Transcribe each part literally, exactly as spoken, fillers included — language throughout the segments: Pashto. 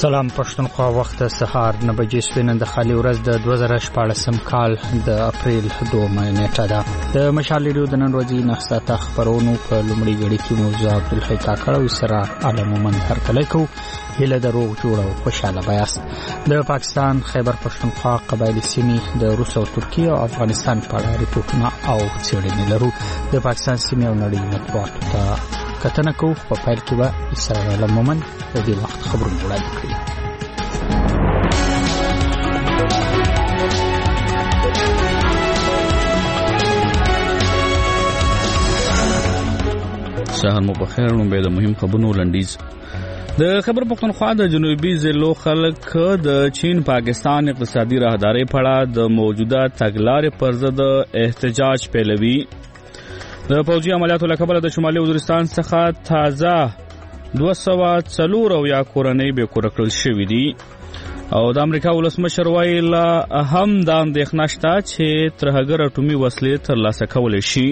سلام پښتونخوا، وخت سهار نه بجې شوې. نن د خالي ورځ د دوه زره شپاړسم کال د اپریل دومه نیټه ده. د مشال ریډیو د نن ورځې نه ساته خبرونو په لومړي غړي کې موضوع عبدالحی کاکړ او سره عالم مومن هرکلی کو هله د روغ جوړ او خوشاله بیاست. د پاکستان خیبر پښتونخوا قبایلی سیمې د روس او ترکیه او افغانستان په اړه ریپورتونه او څېړنې لرو. د پاکستان سیمې او نړۍ مطبوعاتو ته کتنه کوو. په پیل کې به سره عالم مومن د دې وخت خبرونه وړاندې کړي. سهار مو بخیر. نو به د مهم خبرونو لنډیز. د خیبر پختونخوا د جنوبي ضلعو خلک د چین پاکستان اقتصادي راهداري په اړه د موجوده تګلارې پر ضد احتجاج پیلوي. د فوجي عملیاتو له کبله د شمالي وزیرستان څخه تازه دوه سوه څلور اویا کورنۍ بې کوره کړل شوي دي او د امریکا ولسمشر وایي لا هم دا اندېښنه شته چې ترهګر اټومي وسلې ترلاسه کولی شي.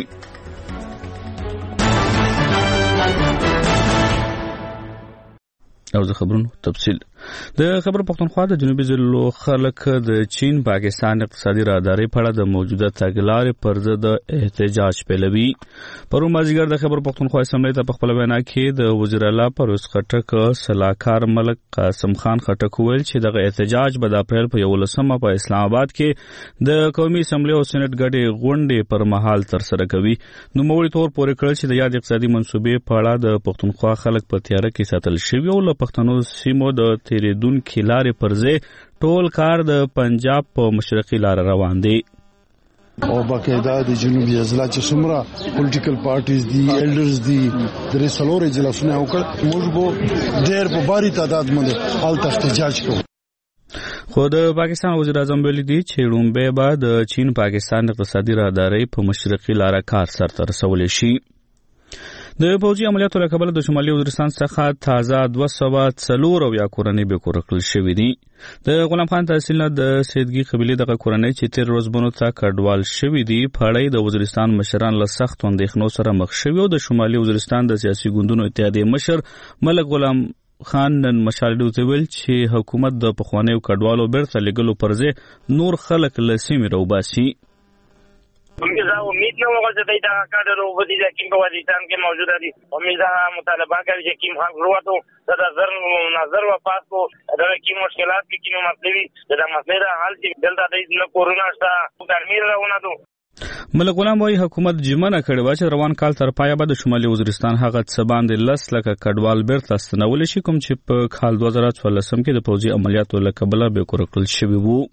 او د خبرونو تفصیل. د خبر پختونخوا د جنوبي ضلعو خلک د چین پاکستان اقتصادي راهداري په اړه د موجوده تګلارې پر ضد احتجاج پیلوي. پرون مازدیګر د خبر پختونخوا اسمبلی ته په خپله وینا کې د وزیر اعلی پرویز خټک سلاکار ملک قاسم خان خټک ویل چې دغه احتجاج به د اپریل په یولسمه په اسلام آباد کې د قومي اسمبلی او سېنات ګډې غونډې پر مهال ترسره کوي. نوموړي تور پورې کړل چې د یاد اقتصادي منصوبې په اړه د پختونخوا خلک په تیاره کې ساتل شوي او له پښتنو سیمو د تیریدونکو لارې پر ځای ټول کار د پنجاب په مشرقي لار روان دی. او باقاعده د جنوبي اضلاع چې څومره پولیټیکل پارټیز دي، ایلډرز دي، درې څلور اجلاسونه وکړ. موږ به ډېر په باري تعداد باندې هلته احتجاج کوو. خو د پاکستان وزیر اعظم ویلي دي چې لومبۍ به د چین پاکستان اقتصادي راهدارۍ په مشرقي لاره کار سرته رسولی شي. د فوجي عملیاتو له کبله د شمالي وزیرستان څخه تازه دوه سوه څلور اویا کورنۍ بې کوره کړل شوي دي. د غلام خان تحصیل نه د سیدګي قبیلې دغه کورنۍ چې تېر ورځ ته کډوال شوي دي په اړه د وزیرستان مشران له سختو اندېښنو سره مخ شوي او د شمالي وزیرستان د سیاسي ګوندونو اتحادیې مشر ملک غلام خان نن مشال ریډیو ته ویل چې حکومت د پخوانیو کډوالو بیرته لېږلو پر ځای نور خلک له سیمې راوباسي. امید امید نه وغه چې دا کار ورو دي چې په وزیرستان کې موجوده دي. امید مطالبه کوي چې کوم حق وروته د نظر نظر و پاس کو دا کوم مشکلات کې کوم مسلې دا مسله حل چې دلته د نه کورونا شته ګرمي راونه دو. ملک غلام وايي حکومت جمنه کړې و چې روان کال تر پایه به د شمالي وزیرستان هغه څه باندې لس لکه کډوال بیرته ستنولی شي کوم چې په کال دوه زره څوارلسم کې د پوځي عملیاتو له کبله بې کوره کړل شوي وو.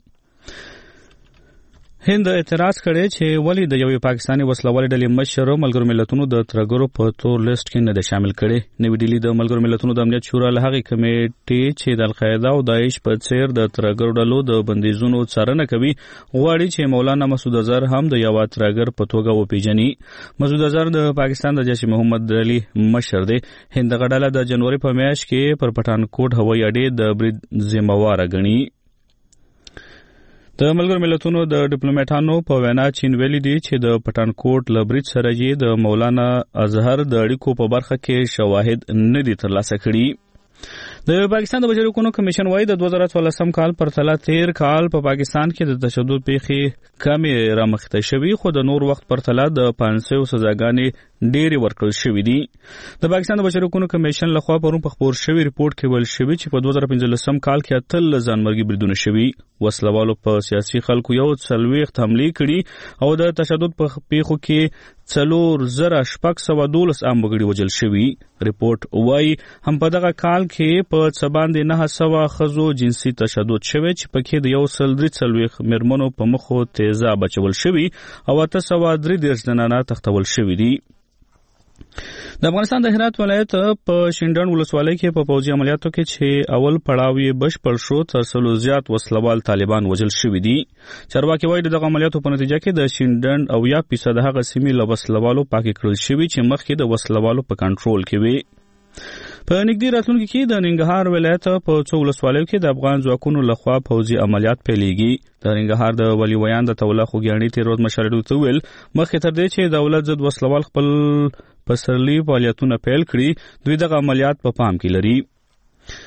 هند اعتراض کړی چې ولې د یوې پاکستاني وسلوالې ډلې مشر ملګرو ملتونو د ترهګرو په تور لیست کې نه ده شامل کړی. نوې ډیلي د ملګرو ملتونو د امنیت شورا له هغې کمیټې چې د القاعده او داعش په څیر د ترهګرو ډلو د بندیزونو څارنه کوي غواړي چې مولانا مسعود اظهر هم د یوه ترهګر په توګه وپیژني. مسعود اظهر د پاکستان د جیش محمد علي مشر دی. هند دغه ډله د جنوري په میاشت کې پر پټانکوټ هوایي اډې د برید ذمهواره ګڼي. د ملګرو ملتونو د ډیپلوماټانو په وینا چین ویلي دي چې د پټانکوټ له برید سره یې د مولانا اظهر د اړیکو په برخه کې شواهد نه دي ترلاسه کړي. د پاکستان د بشري حقوقو کمیشن وايي د دوه زره څوارلسم کال پرتله تیر کال په پاکستان کې د تشدد پیښې کمې رامخته شوي خو د نور وخت پرتله د پنځه سوه سزاګانې ډېرې ورکړل شوي دي. د پاکستان د بشري حقوقو کمیشن لخوا پرون په خپور شوي ریپورت کې ویل شوي چې په دوه زره پنځلسم کال کې اتلس ځانمرګي بریدونه شوي. وسلوالو په سیاسي خلکو یو څلوېښت حملې کړي او د تشدد په پیښو کې څلور زره شپږ سوه دولس عام وګړي وژل شوي. ریپورت وایي هم په دغه کال کې په څه باندې نهه سوه ښځو جنسي تشدد شوی چې پکې د یو سل درې څلوېښت مېرمنو په مخو تیزاب اچول شوي او اته سوه درې دېرش زنانه تښتول شوي دي. د افغانستان د هرات ولایت په شینډنډ ولسوالۍ کې په پوځي عملیاتو کې چې اول پړاو یې بشپړ شو تر سلو زیات وسلوال طالبان وژل شوي دي. چارواکي وایي دغه عملیاتو په نتیجه کې د شینډنډ اویا فیصد هغه سیمې له وسلوالو پاکې کړل شوي چې مخکې د وسلوالو په کنټرول کې وي. په نږدې راتلونکي کې د ننګرهار ولایت په څو ولسوالیو کې د افغان ځواکونو لخوا پوځي عملیات پیلېږي. د ننګرهار د ولي ویان د توله خوږیاڼي تېر ورځ مشر ریډیو ته ویل مخکې تر دې چې دولت ضد وسلوال خپل پسرلي فعالیتونه پیل کړي دوی دغه عملیات په پام کې لري.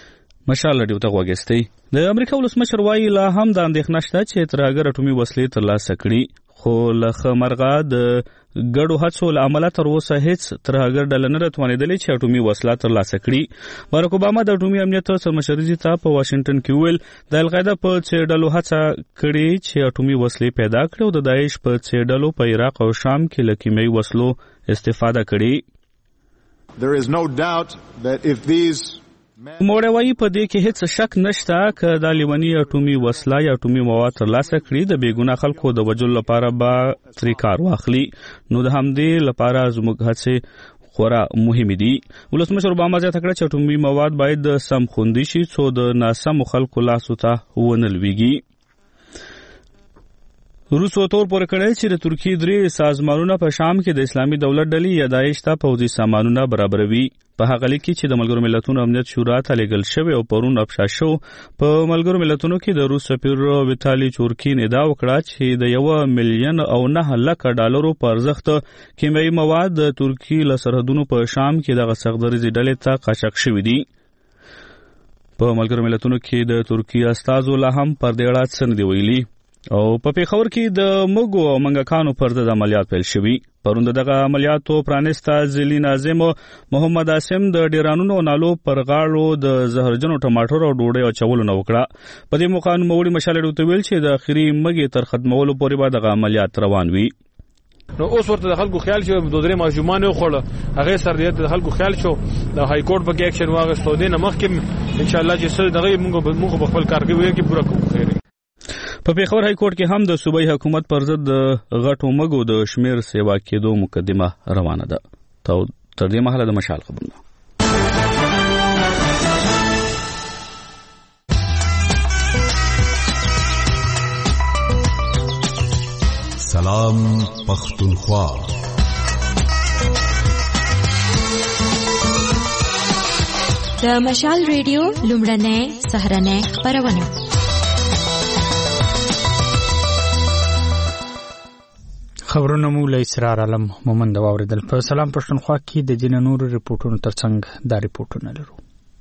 مشال رادیو ته وګستئ. د امریکا ولسمشر وایي لا هم د اندېښنه شته چې ترهګر اټومي وسلې ترلاسه کړي، خو له ښه مرغه د ګډو هڅو له امله تر اوسه هیڅ ترهګر ډله نه توانېدلې چې اټومي وسله ترلاسه کړي. بارک اوباما د اټومي امنیت سرمشري ته په واشنگټن کې ویل د القاعده په څېر ډلو هڅه کړې چې اټومي وسلې پیدا کړي او د داعش په څېر ډلو په عراق او شام کې له کیمیاوي وسلو استفاده کړي. There is no doubt that if these موړی وایي په دې کې هیڅ شک نشته که دا لیونی اټومي وسله یا اټومي مواد ترلاسه کړي د بېګناه خلکو د وژلو لپاره به ترې کار واخلي، نو د همدې لپاره زموږ هڅې خورا مهمې دي. ولسمشر اوباما زیاته کړه چې اټومي مواد باید سم خوندي شي څو د ناسمو خلکو لاسو ته ونه لویږي. روس تور پورې کړی چې د ترکیې درې سازمانونه په شام کې د اسلامي دولت ډلې یا داعش ته پوځي سامانونه برابروي. په هغه لیک کې چې د ملګرو ملتونو امنیت شورا ته لیږل شوی او پرون افشا شو، په ملګرو ملتونو کې د روس سفیر ویتالي چورکین ادعا وکړه چې د یو میلیون او نه لکه ډالرو په ارزښت کیمیاوي مواد د ترکیې له سرحدونو په شام کې دغه سختدریځي ډلې ته قاچاق شوي دي. په ملګرو ملتونو کې د ترکیې استازو لا هم پر دې اړه څه نه دي ویلي. او په پیښور کې د مګو او منګکانو پر ضد عملیات پیل شوي. پرون دغه عملیاتو پرانیسته ځلي ناظم محمد عاصم د ډیرانونو نالو پر غاړو د زهرجنو ټماټر او ډوډۍ اچولو نه وکړه. په دې موقع نوموړي مشال رادیو ته ویل چې د اخري مګې تر ختمولو پورې به دغه عملیات روان وي. نو اوس ورته د خلکو خیال شو د درې ماجومان یو خوړه هغه سر د خلکو خیال شو د های کورټ په کې اکشن واغستو دي نه مخکې ان شاء الله چې څه دغه موږ موږ په خپل کار کې کې پوره کوو. خیر په پیښور های کورټ کې هم د صوبایي حکومت پر ضد د غټو مګو د شمیر سیوا کېدو مقدمه روانه ده. تر دې مهاله د مشال خبرونه. سلام پختونخوا. د مشال ریډیو لومړنۍ سهرنۍ خبرونه. خبرونه مو له اسرار علم مومند واوریدل. په سلام پښتونخوا کې د ځینو نورو ریپورتونو ترڅنګ دا ریپورتونه لرو.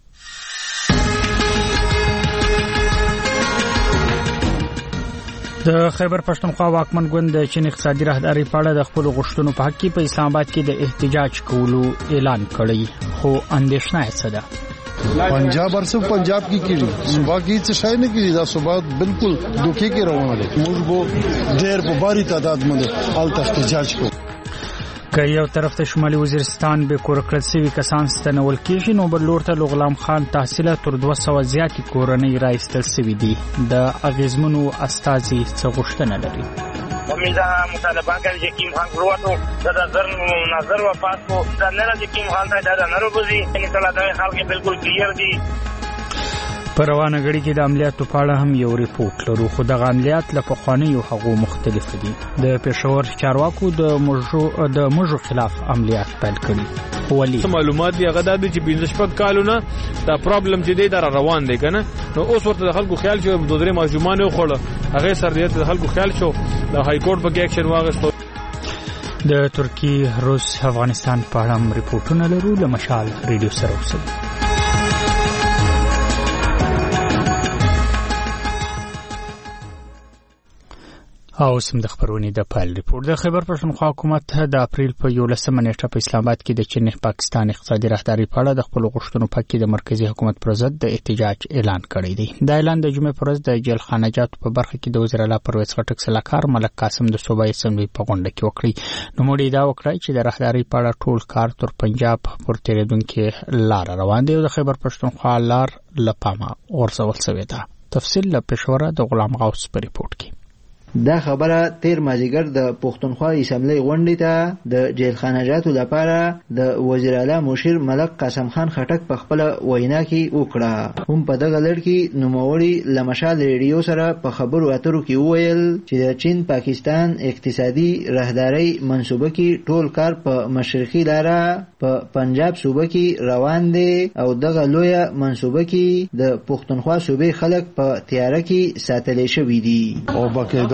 د خیبر پښتونخوا واکمن ګوند د چین اقتصادي راهداري په اړه د خپل غوښتنو په حق کې په اسلام آباد کې د احتجاج کولو اعلان کړی، خو اندېښنه یې څه ده؟ پنجاب ارسو پنجاب کی کیږي صبح کی څه شای نه کیږي دا صبح بالکل دوکې کې روانه ده. موږ به ډېر په باري تعداد باندې حالت احتجاج کوو. که یو طرف ته شمالي وزیرستان به کور کړل شوی کسان ستنول کېږي، نو بل لور ته غلام خان تحصیل تر دوه سوه زیاتې کورنۍ راایستل شوي دي. د اغیزمنو استازي څه غوښتنه لري؟ امیدها مطالبه کوي چې کیم خان پرواتو دا نظر نظر و پاس کو دا نه راځي کیم خان ته دا نه روزي ان شاء الله دا خلک بالکل کلیر دي. په روانه غړي کې د عملیاتو په اړه هم یو ریپورت لرو، خو دغه عملیات له پخوانیو هغو مختلف دي. د پېښور چارواکو د مژو د مژو خلاف عملیات پیل کړي. ولی معلومات دی هغه د چې پنځه شپږ کالونه دا پرابلم چې دی دا روان دی کنه. نو اوس ورته د خلکو خیال شو د درې ماجومان یو خوړه هغه سر د خلکو خیال شو د های کورټ په کې اکشن واغستو. د ترکی روس افغانستان په اړه هم ریپورتونه لرو. له مشال ریډیو سره اوسئ. او سم د خبرونې د پایل ریپورت. د خیبر پښتونخوا حکومت د اپریل په یولسمه نیټه په اسلام آباد کې د چین پاکستان اقتصادي راهداري په اړه د خپل غوښتنو په کې د مرکزی حکومت پر ضد د احتجاج اعلان کړی دی. دا اعلان د جمعې پر ورځ د جیل خانجات په برخه کې د وزیر اعلی پرویز خټک سلاکار ملک قاسم د صوبایي اسمبلی په غونډه کې وکړي. نو موږ دا وکړای چې د راهداري په اړه ټول کار تر پنجاب پر تیریدونکو لار روان دی او د خیبر پښتونخوا لار لپامه ورسول شوې ده. تفصیل له پېښوره د غلام غوث په ریپورت کې. دا خبره تیر مازیګر د پښتونخوا اسمبلی غونډې ته د جیل خانجاتو لپاره د وزیر اعلی مشیر ملک قاسم خان خټک په خپل وینا کې وکړه. هم په دغه لړ کې نوموړي لمشال ریډیو سره په خبرو اترو کې وویل چې د چین پاکستان اقتصادي راهداري منصوبه کې ټول کار په مشرقي لاره په پنجاب صوبه کې روان دی او دغه لویه منصوبه کې د پښتونخوا صوبې خلک په تیاره کې ساتل شوي دي. او باقاعده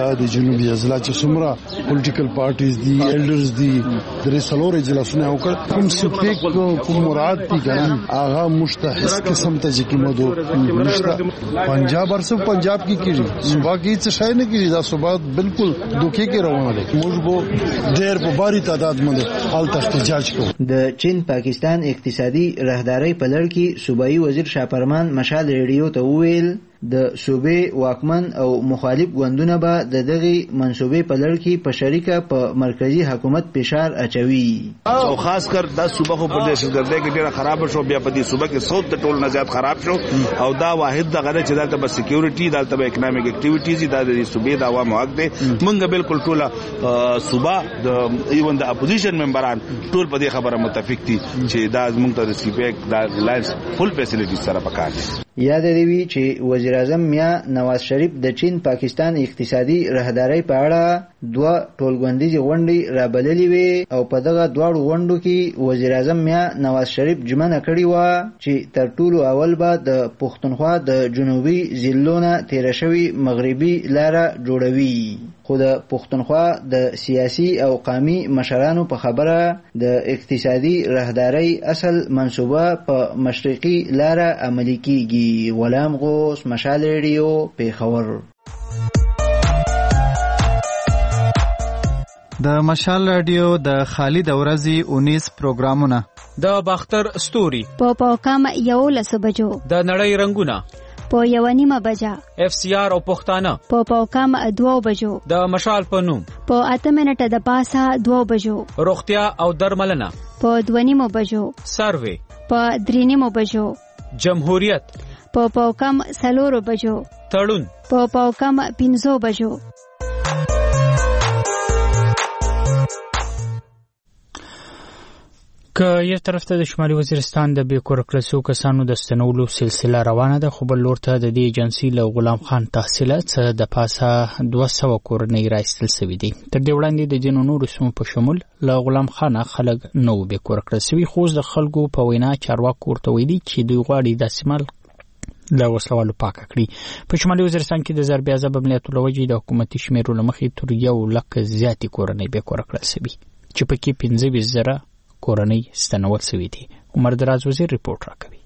د جنوبي اضلاع چې څومره پولیټیکل پارټیز دي ایلډرز دي درې څلور اجلاسونه وکړ کوم سپیک کوم مراد دي ګران هغه مشتحس قسم ته چې کیمدو نشته پنجاب ارسو پنجاب کی کیږي صبح کی څه شای نه کیږي دا صبح بالکل دوکې کې روانه ده موږ به ډېر په باری تعداد باندې حالت احتجاج کوو د چین پاکستان اقتصادي راهداري په لړ کې صوبایي وزیر شاپرمان مشال ریډیو ته وویل د صوبې واکمن او مخالف ګوندونه به د دغه منصوبې په لړ کې په شریکه په مرکزی حکومت فشار اچوي او خاص کر د صوبې خو په دې ګرځي کې ډیره خراب شو بیا په دې صوبې کې صوت د ټول نه زیات خراب شو او دا واحد دغه چې دلته به سکیورټي دلته به اکونومیک اکټیویټیز د صوبې د عوامو حق دي موږ بالکل ټول صوبه د ایون د اپوزیشن ممبران ټول په دې خبره متفق دي چې دا موږ ته د سیپیک د لاینز فل فیسیلیټیز سره پکار دي یاد دی چې وزیر اعظم میا نواز شریف د چین پاکستان اقتصادي راهداري په اړه دوه ټولګوندیزې غونډې رابللې وي او په دغه دواړو غونډو کې وزیر اعظم میا نواز شریف ژمنه کړې و چې تر ټولو اول به د پښتونخوا د جنوبي ضلعونو تیر شوی مغربي لاره جوړوي خو د پښتونخوا د سیاسي او قومي مشرانو په خبره د اقتصادي راهداري اصل منصوبه په مشرقي لاره عملي کیږي غلام غوث مشال ریډیو پیښور د مشال رادیو د خالد اورزی اونیس پروګرامونه د باختر ستوري په پاکام یو لسو بجو د نړۍ رنگونه په یو نیمه بجا اف سی آر او پښتانه په پاکام دو بجو د مشال په نوم په اته منټه د پاسه دو بجو روغتیا او درملنه په دوه نیمه بجو سروې په درې نیمه بجو جمهوریت په پاکام سلورو بجو تړون په پاکام پنځو بجو که یو طرف ته د شمالي وزیرستان د بې کور کړسو کسانو د ستنولو سلسله روانه ده خو بل لور ته د دې ایجنسي له غلام خان تحصیلات د پاسه دوه سوه کورنۍ راایستل سوي دي تر دې وړاندې د ځینو نورو سیمو په شمول له غلام خانه خلک نه وو بې کور کړه سوي خو د خلکو په وینا چارواکو ورته ویلي چې دوی غواړي دا سیمه له وسلوالو پاکه کړي په شمالي وزیرستان کې د ضربې عذاب عملیاتو له وجې د حکومتي شمیرو له مخې تر یو لک زیاتې کورنۍ بې کور کړل سوي چې پکې پنځه ویشت زره کورنۍ ستنول سوي دي عمر دراز وزیر ریپورت راکوي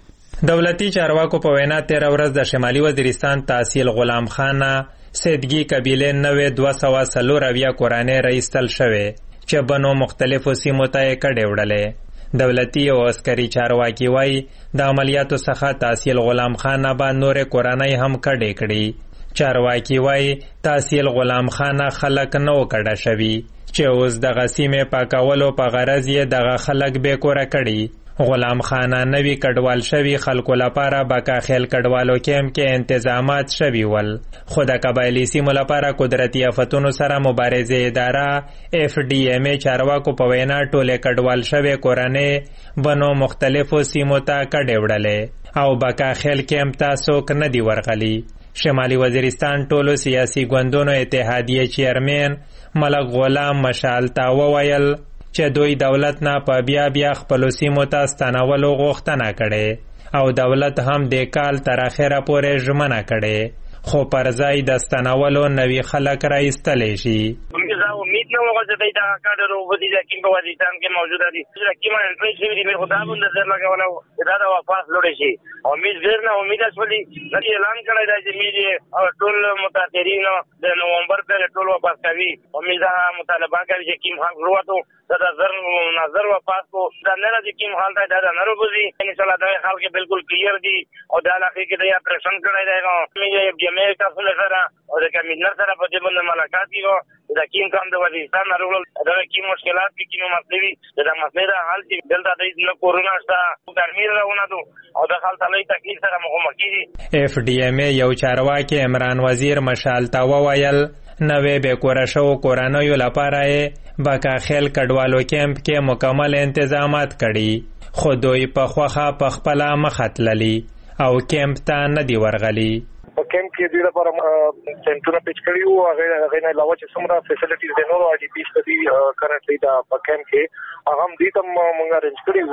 دولتي چارواکو په وینا تیر ورځ د شمالي وزیرستان تحصیل غلام خانه سیدګي قبیله نوې دوه سوه څلور اویا کورنۍ راایستل شوې چې بنو مختلفو سیمو ته یې کډې وړلې دولتي او عسکري چارواکي وایي د عملیاتو څخه تحصیل غلام خانه به نورې کورنۍ هم کډې کړي چارواکي وایي تحصیل غلام خانه خلک نه و کډه شوي چې اوس دغه سیمې پاکولو په غرض یې دغه خلک بې کوره کړي غلام خانه نوي کډوال شوي خلکو لپاره بکاخیل کډوالو کیمپ کې انتظامات شوي ول خو د قبایلي سیمو لپاره قدرتي آفتونو سره مبارزې اداره اف ډي ام ای چارواکو په وینا ټولې کډوال شوي کورنۍ بنو مختلفو سیمو ته کډې وړلې او بکاخیل کیمپ ته څوک نه دي ورغلي شمالي وزیرستان ټولو سیاسي ګوندونو اتحادیه چیرمن ملک غلام مشال ته وویل چې دوی دولت نه په بیا بیا خپلو سیمو ته ستنولو غوښتنه کړې او دولت هم د کال تر اخره پورې ژمنه کړې خو پر ځای د ستنولو نوي خلک راایستلی شي امید نه وغه چې دا کاډر او ودی د کیم په وزیرستان کې موجوده دي چې کیمه انټری شوی دی خو دا به نظر لګولو دا د واپس لوړ شي امید ډیر نه امید اصلي د اعلان کړی دی چې میډیا او ټول متاثرین د نومبر پر ټول واپس کوي امید مطالبه کوي چې کیم حق وروته دا نظر نظر واپس کو دا نه راځي کیم حال ته دا نه روزي ان شاء الله دا حال کې بالکل کلیر دي او دا علاقې کې د اپریشن کړی دی نو میډیا بیا مې تاسو سره او د کمینر سره په دې باندې ملاقات کیږي دا کیم کام د وزیرستان نارول دا کی مشکلات کی کی مسلوي دا مسله حل چې دلته د نه کورونا شته ګرمي راونه دو او د حال تعالی تکلیف سره مخامخ کیږي اف ډي ام یو چارواکي عمران وزیر مشال تا وویل نوې به کورشو کورانیو لپاره بکاخیل کډوالو کیمپ کې مکمل انتظامات کړي خو دوی په خوخه په خپل مخاتللی او کیمپ ته نه دی ورغلی په کیمپ کې د لپاره سنټونه پیچ کړي او هغه هغه نه علاوه چې څومره فیسیلیټیز د نورو اډي پی ستدي کرنټلی دا په کیمپ کې هغه هم دې تم مونږه رنځ کړي وو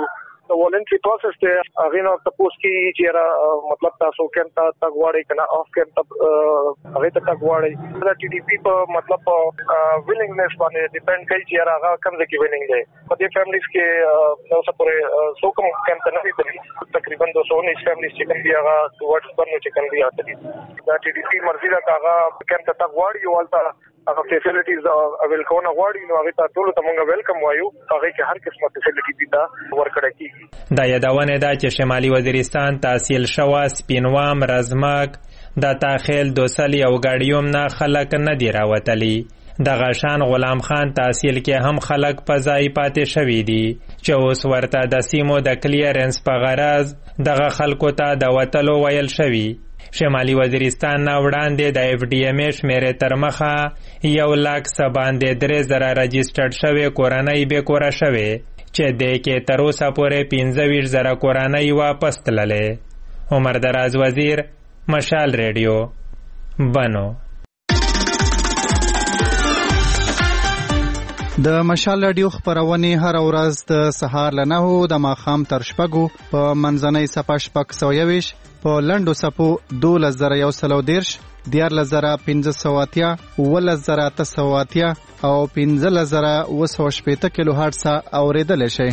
د والنټری پروسس ته هغه نو تاسو کې چې را مطلب تاسو کېم ته تګواړی کنه اف کېم ته هغه ته تګواړی دا ټي ډي پی په مطلب ویلینګنس باندې ډیپند کوي چې را هغه کوم ځکه ویلینګ دی په دې فیملیز کې نو سپورې سو کوم کېم ته نه دي تقریبا دو سو انیس فیملیز چې کوم دی هغه ټوورډز برنو چې کوم دی اته دا ټي ډي پی مرزي دا هغه کېم ته تګواړی ولته هغه فیسیلیټیز اویل کوونه غواړي نو هغه ته ټول ته موږ ویلکم وایو هغه کې هر قسمه فیسیلیټی دي دا ورکړه کیږي. دا یادونه ده چې شمالي وزیرستان تحصیل شوه سپینوام رزمک د تاخیل دوسلی او ګاډیوم نه خلک نه دی راوتلی. د غشان غلام خان تحصیل کې هم خلک په ځای پاتې شوي دي چې اوس ورته د سیمو د کلیرنس په غرض دغه خلکو ته د وتلو ویل شوي. شمالي وزیرستان نه وړاندې د اف ډي ایم شمیرې تر مخه یو لاک څه باندې درې زره رجسټرډ شوې کورنۍ بې کوره شوې چې دې کې تر اوسه پورې پنځه ویشت زره کورنۍ واپس تللې. عمر دراز وزیر، مشال ریډیو، بنو. د مشال رادیو خبرونه هر ورځ د سهار له نهو د ماښام تر شپږو په منځنۍ صفه شپږ سوه یوویشت په لنډو څپو دولس زره یو سل او دېرش، دیارلس زره پنځه سوه اتیا، اوولس زره اته سوه اتیا او پنځلس زره اوه سوه شپېته کیلو هرټز اورېدلی شئ.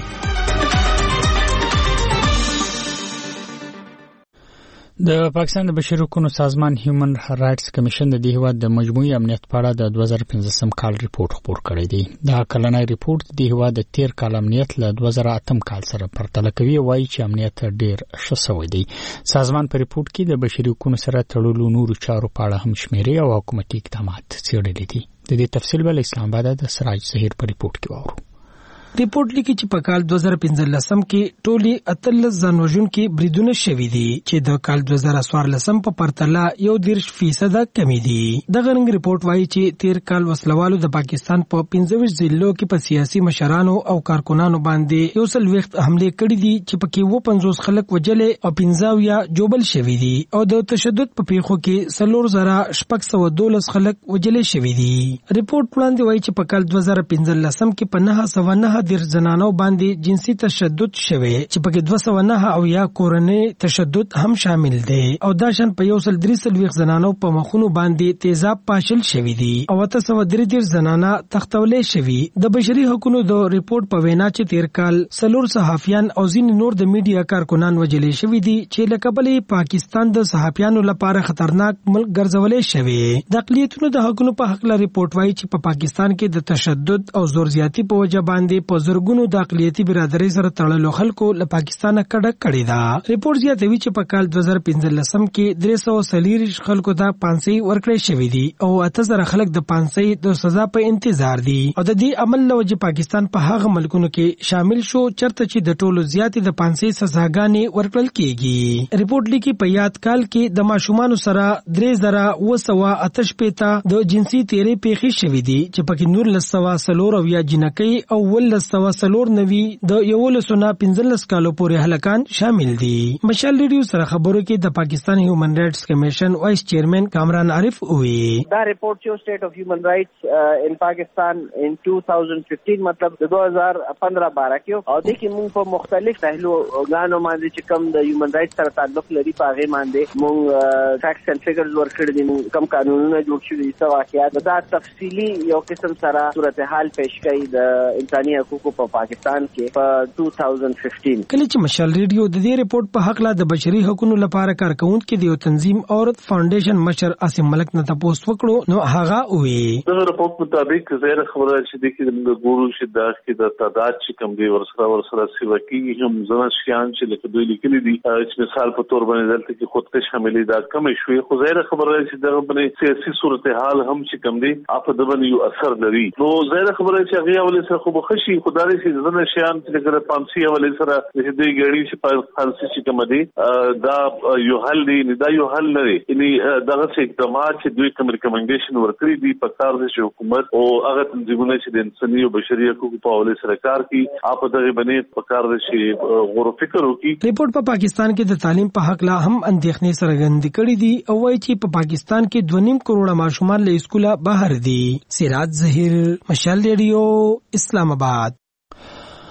د پاکستان د بشري حقوقو سازمان هیومن رائټس کمیشن د دې هیواد د مجموعي امنیت په اړه د دوه زره پنځلسم کال ریپورت خپور کړی دی. دا کلنی ریپورت د هیواد د تیر کال امنیت له دوه زره اتم کال سره پرتله کوي او وایي چې امنیت ډیر ښه شوی دی. سازمان په ریپورت کې د بشري حقوقو سره تړلو نورو چارو په اړه هم شمیرې او حکومتي اقدامات څېړلي دي. د دې تفصیل بل اسلام آباد د سراج ظهیر په ریپورت کې واورو. ریپورت لیکي چې په کال دوه زره پنځلسم کې ټولي اتلس ځانوژونکي بریدونه شوي دي چې د کال دوه زره څوارلسم په پرتله یو دېرش فیصده کمی دي. دغه رنګ ریپورت وایي چې تیر کال وسلوالو د پاکستان په پنځه ویشت ضلعو کې په سیاسي مشرانو او کارکونانو باندې یو سل وخت حمله کړې دي چې پکې اووه پنځوس خلک وجلې او پنځه اویا جوبل شوي دي او د تشدد په پیښو کې څلور زره شپږ سوه دولس خلک وجلې شوي دي. ریپورت وړاندې وایي چې په کال دوه زره پنځلسم کې په نهه سوه نهه دېرش زنانو باندې جنسي تشدد شوی چې پکې دوه سوه نهه اویا کورنۍ تشدد هم شامل دی او دا شان په یو سل درې څلوېښت زنانو په مخونو باندې تیزاب پاشل شوي دي او اته سوه درې دېرش زنانه تختولې شوي. د بشري حقوقو د ریپورت په وینا چې تیر کال څلور صحافیان او ځینې نور د میډیا کارکنان وجلې شوي دي چې له کبله پاکستان د صحافیانو لپاره خطرناک ملک ګرځولې شوی. د اقلیتونو د حقوقو په حق له ریپورت وایي چې په پاکستان کې د تشدد او زور زیاتی په وجه باندې په زرګونو د اقلیتي برادرۍ سره تړلو خلکو له پاکستانه کډه کړې ده. ریپورت زیاتوي چې په کال دوه زره پنځلسم کې درې سوه څلېرویشت خلکو ته پانسۍ ورکړې شوې دي او اته زره خلک د پانسۍ د سزا په انتظار دي او د دې عمل له وجې پاکستان په هغه ملکونو کې شامل شو چرته چې د ټولو زیاتې د پانسۍ سزاګانې ورکړل کېږي. ریپورت لیکي په یاد کال کې د ماشومانو سره درې زره اوه سوه اته شپېته د جنسي تیرې پیښې شوې دي چې پکې نورلس سوه څلور اویا جنکۍ او اوولس سوه څلور نوي د یولسو نه پنځلس کالو پورې هلکان شامل دي. مشال ریډیو سره خبرو کې د پاکستان هیومن رائټس کمیشن وایس چیرمن کامران عارف وی دا ریپورت شو سټیټ اف هیومن رائټس ان پاکستان ان two thousand fifteen مطلب د دوه زره پندرہ بارہ کې او د کې موږ په مختلف پهلوګانو باندې چې کوم د هیومن رائټس سره تعلق لري په هغه باندې موږ فیکټس اند فیګرز ورکړي دي کوم قانونونه جوړ شوي دي واقعیات دا تفصیلی یو قسم سره صورتحال پیش کړي د انساني حقوقو په پاکستان کې په two thousand fifteen. کله چې مشال ریډیو د دې ریپورت په حق لا د بشري حقوقو لپاره کارکونکو د یو تنظیم عورت فاونډیشن مشر عاصم ملک نه تاسو وکړو نو هغه وی د ریپورت مطابق زیر خبره چې د کې د ګورو شدت کې د تعداد چې کم دی ورسره ورسره سیوکی هم زنه شیان چې لکه دوی لیکلي دي چې مثال په تور باندې دلته کې خودکش حملې دا کم شوي خو زیر خبره چې دغه باندې سیاسي صورتحال هم چې کم دی اپ د باندې یو اثر لري نو زیر خبره چې هغه ولې سره خو بخشي خدای چې زنه شیان چې د پانسي ولې سره د دې ګړي چې په پانسي چې کم دي دا یو حل دی نه دا یو حل لري یعنی دغه څه اقدامات چې دوی کوم ریکمنډیشن ورکړي دي په کار دي چې حکومت او هغه تنظیمونه چې د انساني او بشري حقوقو په حواله سره کار کوي اپ دغه باندې په کار دي چې غور فکر وکړي. ریپورت په پاکستان کې د تعلیم په حق لا هم اندېښنې څرګندې کړې دي او وايي چې په پاکستان کې دوه نیم کروڑه ماشومان له اسکوله بهر دي. سراج ظهیر، مشال ریډیو، اسلام آباد.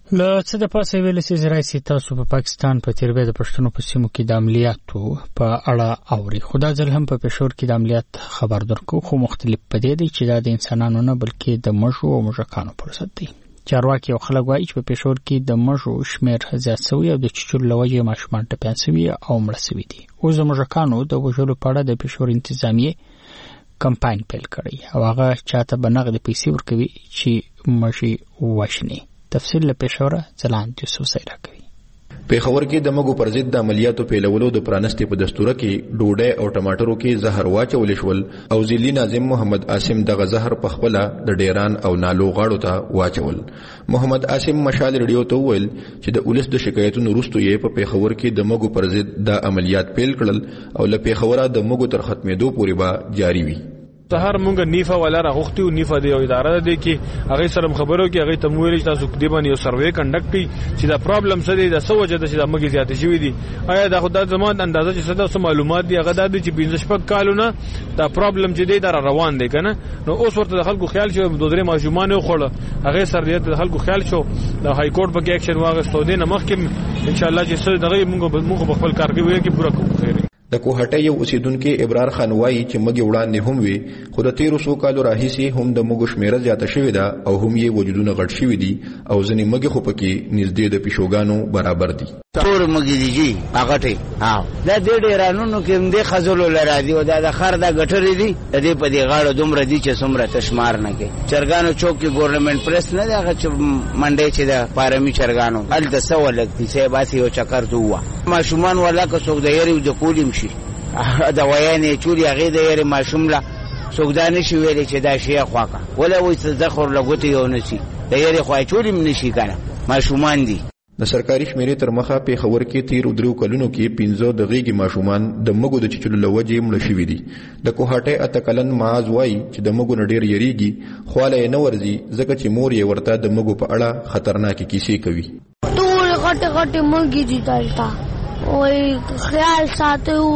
له څه د پاسه ویل سي زراعتي تاسو په پاکستان په تیربه د پښتنو په سیمو کې د عملیاتو په اړه اوري خدا ځل هم په پېښور کې د عملیات خبر درکو خو مختلف پدې دي چې د انسانانو نه بلکې د مشو او مشکانو پر ضد دي چارواکي او خلک وایي چې په پېښور کې د مشو شمیر زیات شوی او د چچور لوجه ماشومان ټپيان شوی او مړ شوی دي او د مشکانو د وژلو په اړه د پېښور انتظامیه کمپاین پیل کړی او هغه چاته بنغد پیسې ورکوي چې مشي وښني تفصیل له پېښوره ځلاند یوسف سیرا کوي پېښور کې د مګو پر ضد د عملیاتو پیلولو د پرانستې په دستور کې ډوډۍ او ټماټرو کې زهر واچول شول او ځلی ناظم محمد عاصم دغه زهر په خپل د ډیران او نالو غاړو ته واچول محمد عاصم مشال ریډیو ته وویل چې د اولس د شکایتونو وروسته یې په پېښور کې د مګو پر ضد د عملیات پیل کړل او له پېښوره د مګو تر ختمېدو پورې به جاری وي هر مونږ نیفه ولا راغختي او نیفه دی او اداره ده کې هغه سره خبرو کې هغه تمویل چې تاسو دی باندې یو سروې کنډکټ کړي چې دا پرابلم څه دی دا څه وجه ده چې دا مګي زیات شوی دي آیا دا خدای زموږ اندازه چې څه د معلومات دي هغه د چې پنځه شپږ کالونه دا پرابلم چې دی دا روان دی کنه نو اوس ورته د خلکو خیال شو دوه درې ماشومان خوړه هغه سره د خلکو خیال شو د های کورټ په اکشن واغستو دي نه مخکې ان شاء الله چې څه دغه مونږ مونږ خپل کار کوي کې پورا کوو خیر د کوهټه یو اوسیدونکو ابرار خان وایي چې مګي وړاندې هم وي خو د تیرو سو کالو راهیسي هم د مګو شمیره زیاته شوې ده او هم یې وجودونه غټ شوي دي او ځنې مګي خو پکې نږدې د پیشوګانو برابر دي ټول مګي دي جی هغه ټي ها دا د ډیرانونو کې هم د خزلو لرادي او دا د خر د غټري دي د دې په دې غاړه دومره دي چې څومره تشمار نه کوي چرګانو چوک کې ګورنمنت پریس نه دی هغه چې منډه چې د پارمي چرګانو ال د سو لګتي چې باسي او چکر دوه ماشومان ولا که څوک د یری د کولیم شي دا وایانه چوري هغه د یری ماشوم لا څوک دا نشي ویلي چې دا شی خواکا ولا وې تذخر لګوتي یو نشي د یری خوای چوري نشي کنه ماشومان دي د سرکاري شمیرې تر مخه پېښور کې تیر درو کلونو کې پنځه د غیږي ماشومان د مګو د چچلو لوجې مړ شوي دي د کوهټه اتکلن معاذ وای چې د مګو نډیر یریږي خواله نه ورزي ځکه چې مور یې ورته د مګو په اړه خطرناکې کیسې کوي ټول غټ غټ مګي دي دلته او خیال ساتو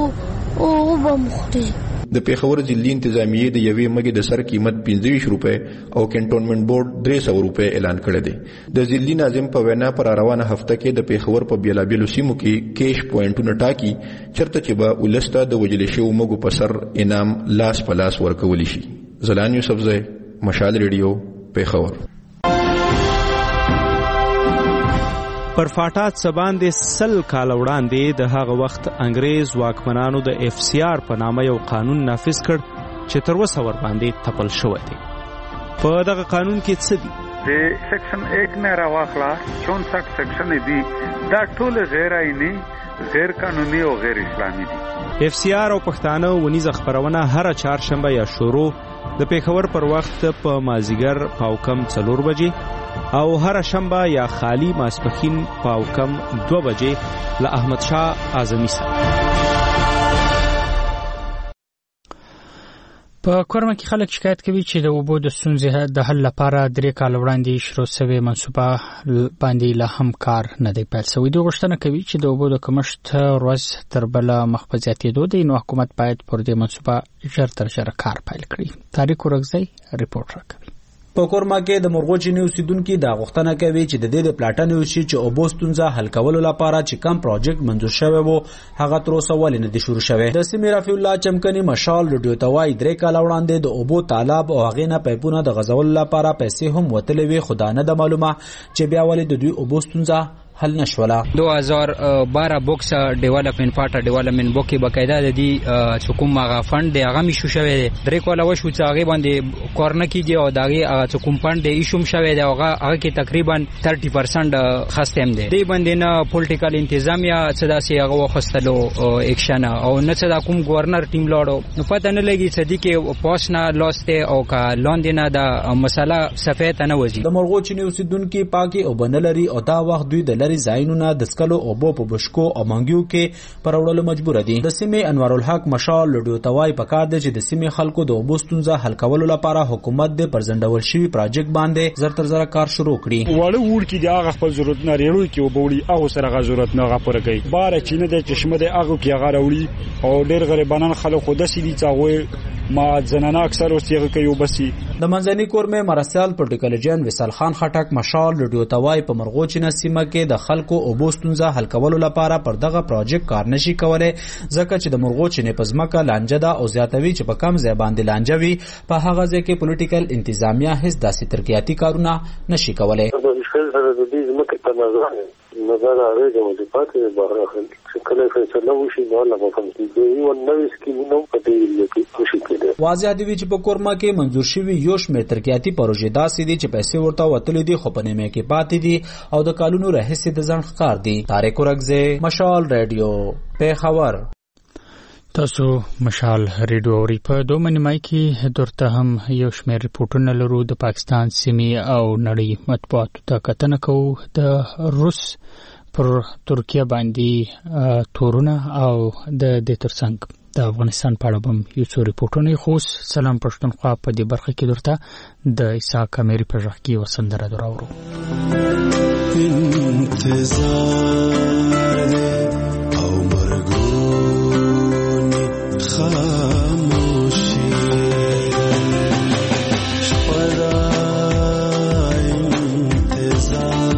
او بمختي د پېښور ضلعي انتظامیه د یوې مګي د سر قیمت پنځه روپے او کنټونمنت بورډ درې سوه روپے اعلان کړی دی د ضلعي ناظم په وینا پر روانه هفته کې د پېښور په بیلابیلو سیمو کې کیش پوینټونه ټاکي چرته چې به ولسته د وجل شو مګو په سر انعام لاس په لاس ورکول شي زلان یوسف زئی مشال ریډیو پېښور پر فاټات سباندې سل کال وړاندې د هغه وخت انګريز واکمنانو د اف سی آر په نامه یو قانون نافذ کړ چې تر اوسه ور باندې تپل شوی دی په دغه قانون کې څه دي د سیکشن ایک نه راوخلا چونسठ سیکشن دي دا ټول غیر آئینی غیر قانوني او غیر اسلامي دي اف سی آر او پښتانه ونیزه خبرونه هر چهارشنبه یا شروع د پېښور پر وخت په مازیګر پاوکم څلور بجې او هر شنبه یا خالی ماسپخین پاوکم دو بجې له احمد شاه اعظمي سره په کورما کې خلک شکایت کوي چې د اوبو د ستونزې د حل لپاره درې کال وړاندې شروع شوی منصوبه باندې له هم کار نه دی پیل شوی د غوښتنه کوي چې د اوبو د کمښت ورځ تر بل مخ په زیاتېدو دی نو حکومت باید پر دې منصوبه ژر تر ژره کار پیل کړي تاریخ ورغزی ریپورت راکوي په کورما کې د مرغوچینی اوسیدونکو د غوښتنه کوي چې د دې د پلاټن وشي چې اوبو ستونزه حل کولو لپاره چې کم پروجیکټ منظور شوی وو هغه تر اوسه ولې نه دی شروع شوی د سیمې رفیع الله چمکني مشال ریډیو توای درې کال وړاندې د اوبو تالاب او هغه نه پایپونه د غزول لپاره پیسې هم وتلې وي خدای نه د معلومه چې بیا ولې د دوی اوبو ستونزه حل نشولا دو هزار بارہ بوکس ډیولپمنٹ پارټ ډیولپمنٹ بوکي بقاعده د دې حکومت ماغه فند دی هغه مشو شوی دی درې کوله وشو چې هغه باندې کورنه کیږي او داغه حکومت فند دی ایشوم شوی دی هغه هغه کې تقریبا ثلاثين پرسنټ خاصم دی دی باندې نه پولیټیکل انتظامیه څه داسې هغه وخستلو اکشن او نه څه د کوم گورنر ټیم لاړو نو پته نه لګي چې دی کې پاسنا لاسته او کا لاندې نه د مسله صفه نه وځي د مرغوچینی اوسیدونکو پاکي او بنلري او دا وخت دوی د زاینونه د سکلو او بو په بشکو او منګیو کې پروړلو مجبور دي د سیمې انوار الحق مشال لډیو توای پکار دي چې د سیمې خلکو د وبستونزه حل کولو لپاره حکومت د پرزندول شوی پروجیکټ باندې زر تر زر کار شروع کړي وړ وړ کې د هغه خپل ضرورت نه لري کې وبوړي هغه سره غو ضرورت نه غوړه کوي بار چې نه د چشمه د هغه کې هغه وړي او ډېر غریبانان خلک خود سې دي چې ما زنانه اکثر اوس یې کوي وبسي د منځني کورمې مرسیال پروتوکولجن وصال خان خټک مشال لډیو توای په مرغوچ نسیمه کې د خلکو او بوستونزه حل کولو لپاره پر دغه پروژیکټ کار نشي کولای ځکه چې د مرغوچ نه پزماکه لانجه ده او زیاتوي چې په کم ځای باندې لانجه وي په هغه ځای کې پولیټیکل انتظامیه هیڅ داسې ترقیاتي کارونه نشي کولای نظر آره د مصیبات بهر خلک چې کله فیصله وشي نو الله په کوم دي یو نوې سکیمونه په دې لکه وشي کېده واضح دی چې په کورما کې منظور شوی یو شمېر ترقیاتي پروژې داسې دي چې پیسې ورته وتلې دي خو په نیمه کې پاتې دي او د کالونو راهیسې د ځان ښکار دي. طارق ورغزه، مشال رادیو، پیښور. تاسو مشال ریډیو اوري. په دوه منیمای کې درته هم یو شمېر ریپورتونه لرو د پاکستان سیمې او نړۍ مطبوعاتو ته کتنه کوو د روس پر ترکیه باندې تورونه او د دې ترڅنګ د افغانستان په اړه هم یو څو ریپورتونه خو سلام پښتونخوا په دې برخه کې درته د عیسی کامیری په ژغ کې وسندره دراورو. انتظار او مرګون خاموشي شپدا انتظار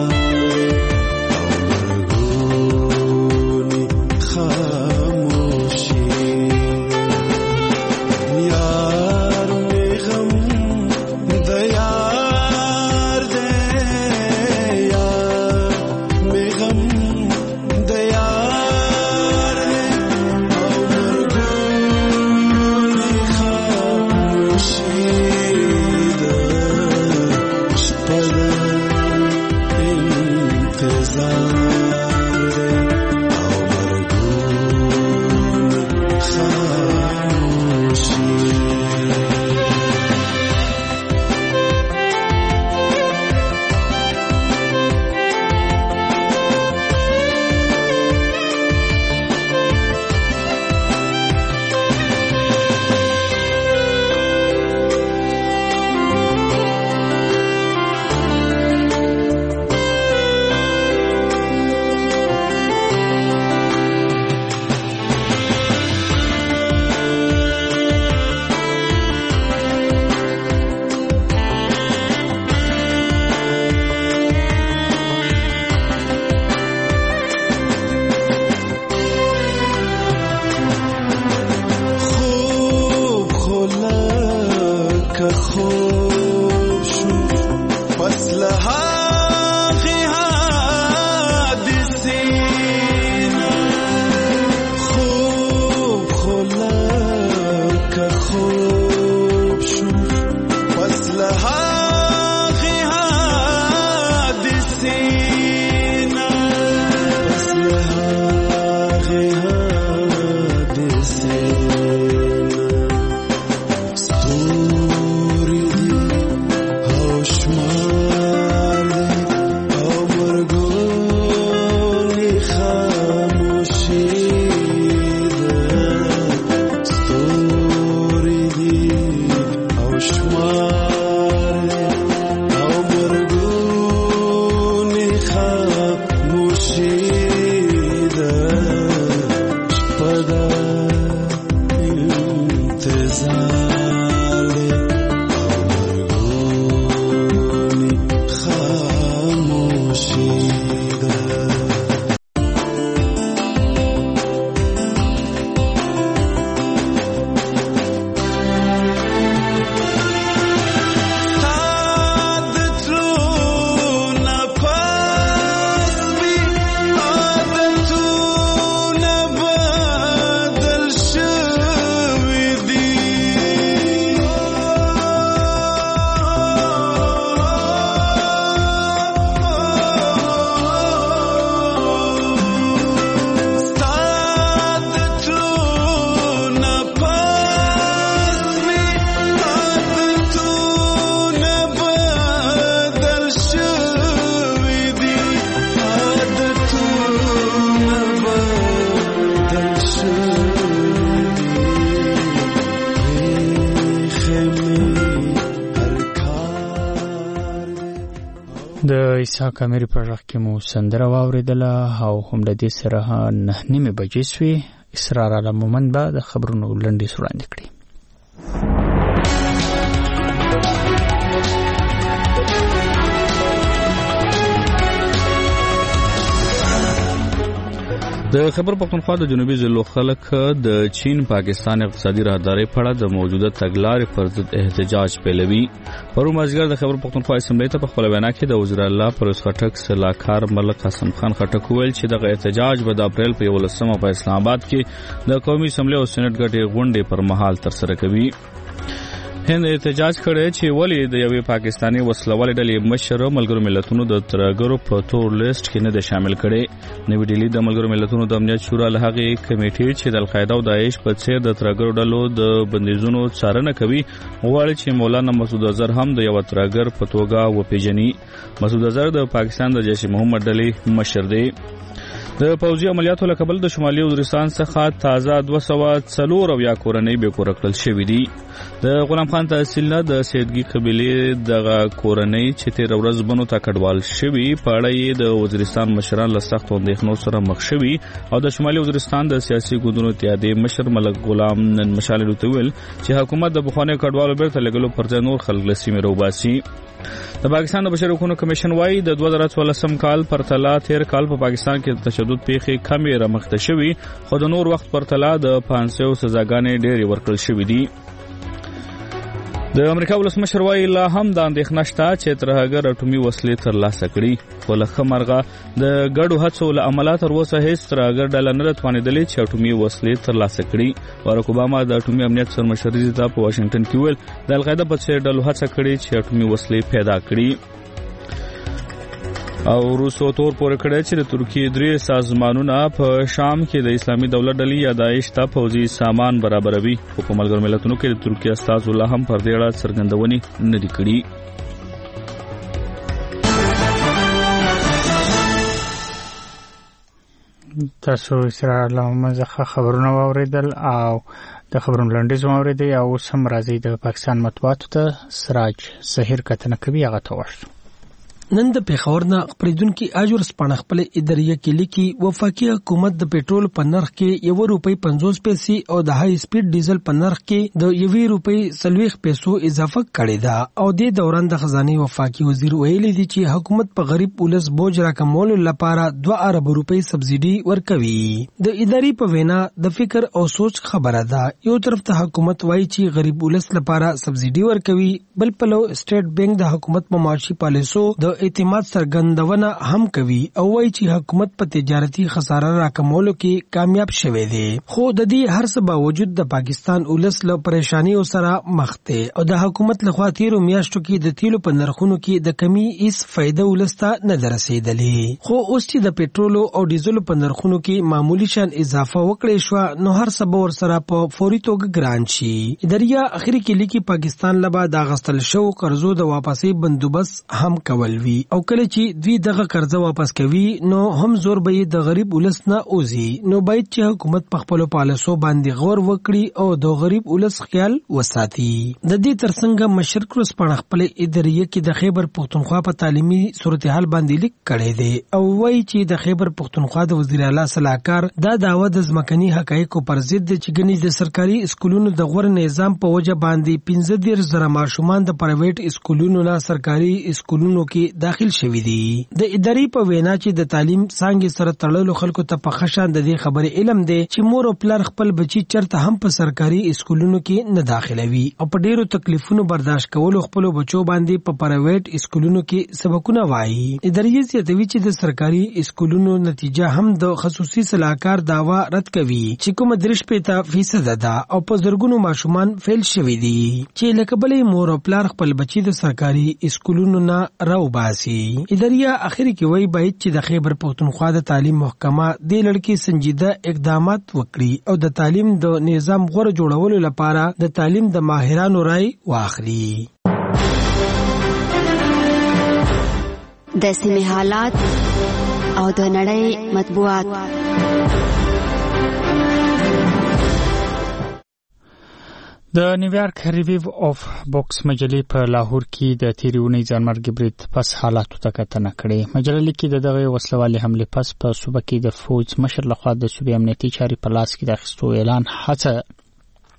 د عیسی کامیری په ژغ کې مو سندره واوریدله او هم د دې سره نه نیمه بجې شوې. اسرار عالم مومند به د خبرونو لنډیز وړاندې کړي. د خیبر پختونخوا د جنوبي ضلعو خلک د چین پاکستان اقتصادي راهدارۍ په اړه د موجوده تګلارې پر ضد احتجاج پیلوي. پرون مازدیګر د خیبر پختونخوا اسمبلی ته په خپله وینا کې د وزیر الله پرویز خټک سلاکار ملک قاسم خان خټک وویل چې دغه احتجاج به د اپریل په یولسمه په اسلام آباد کې د قومي اسمبلی او سېنات ګټې غونډې پر مهال ترسره کوي. هند احتجاج کړی چې ولې د یوې پاکستاني وسلوالې ډلې مشر ملګرو ملتونو د ترهګرو په تور لیست کې نه دی شامل کړی. نوې ډیلي د ملګرو ملتونو د امنیت شورا له هغې کمیټې چې د القاعده او داعش په څېر د ترهګرو ډلو د بندیزونو څارنه کوي غواړي چې مولانا مسعود اظهر هم د یوه ترهګر په توګه وپیژني. مسعود اظهر د پاکستان د جیش محمد ډلې مشر دی. د پوځي عملیاتو له کبله د شمالي وزیرستان څخه تازه دوه سوه څلور اویا کورنۍ بېکوره کړل شوي دي. د غلام خان تحصیل نه د سیدګي قبیلې دغه کورنۍ چې تېره ورځ بنو ته کډوال شوي په اړه یې د وزیرستان مشران له سختو اندېښنو سره مخ شوي او د شمالي وزیرستان د سیاسي ګوندونو اتحادیې مشر ملک غلام نن مشالې ته ویل چې حکومت د پخوانیو کډوالو بیرته لېږلو پر ځای نور خلک له سیمې راوباسي. د پاکستان د بشري حقوقو کمیشن وايي د دوه زره څوارلسم کال پرتله تېر کال په پاکستان کې تشدد پیښې کمې رامخته شوي خو د نور وخت پرتله د پنځه سوه سزاګانې ډېرې ورکړل شوي دي. د امریکا ولسمشر وايي لا هم د اندېښنه شته چې ترهګر اټومي وسلې ترلاسه کړي خو له ښه مرغه د ګډو هڅو له امله تر اوسه هېڅ ترهګر ډله نه ده توانېدلې چې اټومي وسلې ترلاسه کړي. باراک اوباما د اټومي امنیت سرمشري ته په واشنګټن کې ویل د القاعده په څېر ډلو هڅه کړې چې اټومي وسلې پیدا کړي او روسو تور پورې کړی چې د ترکیې درې سازمانونه په شام کې د اسلامي دولت ډلې یا داعش ته پوځي سامان برابروي خو په ملګرو ملتونو کې د ترکیې استازو لا هم پر دې اړه څرګندونې نه دي کړي. تاسو اسرائیل مزخه خبرونه واوریدل او د خبرونو لنډیز واوریدل او اوس هم راځي د پاکستان مطبوعاتو ته سراج سحیر کتنه کوي هغه ته واشو. نن د پیښور نه خبرېدونکي اجور سپانه خپل اداریه کې لیکي وفاقي حکومت د پېټرول په نرخ کې یو روپۍ پنځوس پیسې او د های سپیډ ډیزل په نرخ کې د یوې روپۍ څلوېښت پیسو اضافه کړې ده او د دوران د خزانه وفاقي وزیر ویلي دي چې حکومت په غریب ولس بوج راکمولو لپاره دوه ارب روپۍ سبسيډي ورکوي. د اداري په وینا د فکر او سوچ خبره ده. یو طرف ته حکومت وایي چې غریب ولس لپاره سبسيډي ورکوي بل پلو سټیټ بانک د حکومت په معاشي پالیسو د اعتماد څرګندونه هم کوي او وایي چې حکومت په تجارتي خساره راکمولو کې کامیاب شوی دی خو د دې هر څه باوجود د پاکستان ولس له پریشانیو سره مخ دی او د حکومت لخوا تیرو میاشتو کې د تیلو په نرخونو کې د کمی هیڅ فائدہ ولسته نه درسېدلې خو اوس چې د پېټرولو او ډیزلو په نرخونو کې معمولی شان اضافه وکړې شو نو هر څه به ورسره په فوري توګه ګران شي. اداریه اخري کې لیکي پاکستان لبا د غستل شو قرضو د واپسې بندوبست هم کول وی او کله چې دوی دغه قرضه واپس کوي نو هم زور به د غریب ولس نه اوزي نو باید چې حکومت په خپل پالیسو باندې غور وکړي او د غریب ولس خیال وساتي. د دې ترڅنګ مشرق روسپان خپل اداریه کې د خیبر پختونخوا په تعلیمي صورتحال باندې لیک کړی دی او وایي چې د خیبر پختونخوا د وزیر اعلی صلاحکار دا داوا د ځمکني حقایقو پر ضد د چګنی د سرکاري اسکولونو د غوړ نظام په وجه باندې پنځه دېرش زره ماشومان د پرایویټ اسکولونو نه سرکاري اسکولونو کې داخل شوي دي. د اداري په وینا چې د تعلیم څنګه سره تړلو خلکو ته په خشان د دې خبرې علم دی چې مور او پلار خپل بچي چرته هم په سرکاري اسکولونو کې نه داخلوي او په ډیرو تکلیفونو برداشت کولو خپل بچو باندې په پرایویټ اسکولونو کې سبقونه وایي. اداري زیاتوي چې د سرکاري اسکولونو نتیجه هم د خصوصي صلاحکار داوا رد کوي چې کوم درش پېتا فیصد ده او په زرګونو ماشومان فیل شوي دي چې لکه بلې مور او پلار خپل بچي د سرکاري اسکولونو نه راوباسي. اداریه اخري کې وایي باید چې د خیبر پختونخوا د تعلیم محکمه د لړکی سنجیده اقدامات وکړي او د تعلیم د نظام غوړ جوړولو لپاره د تعلیم د ماهرانو رائے واخلي. د سیمې حالات او د نړۍ مطبوعات. د نیویارک ریویو اف بوکس مجلې په لاهور کې د تیرې اونۍ ځانمرګي برید پس حالاتو ته کتنه کړې. مجله لیکي د دغه وسلوالې حملې پس په صوبه کې د فوج مشر لخوا د صوبې امنیتي چارې په لاس کې د اخیستو اعلان هڅه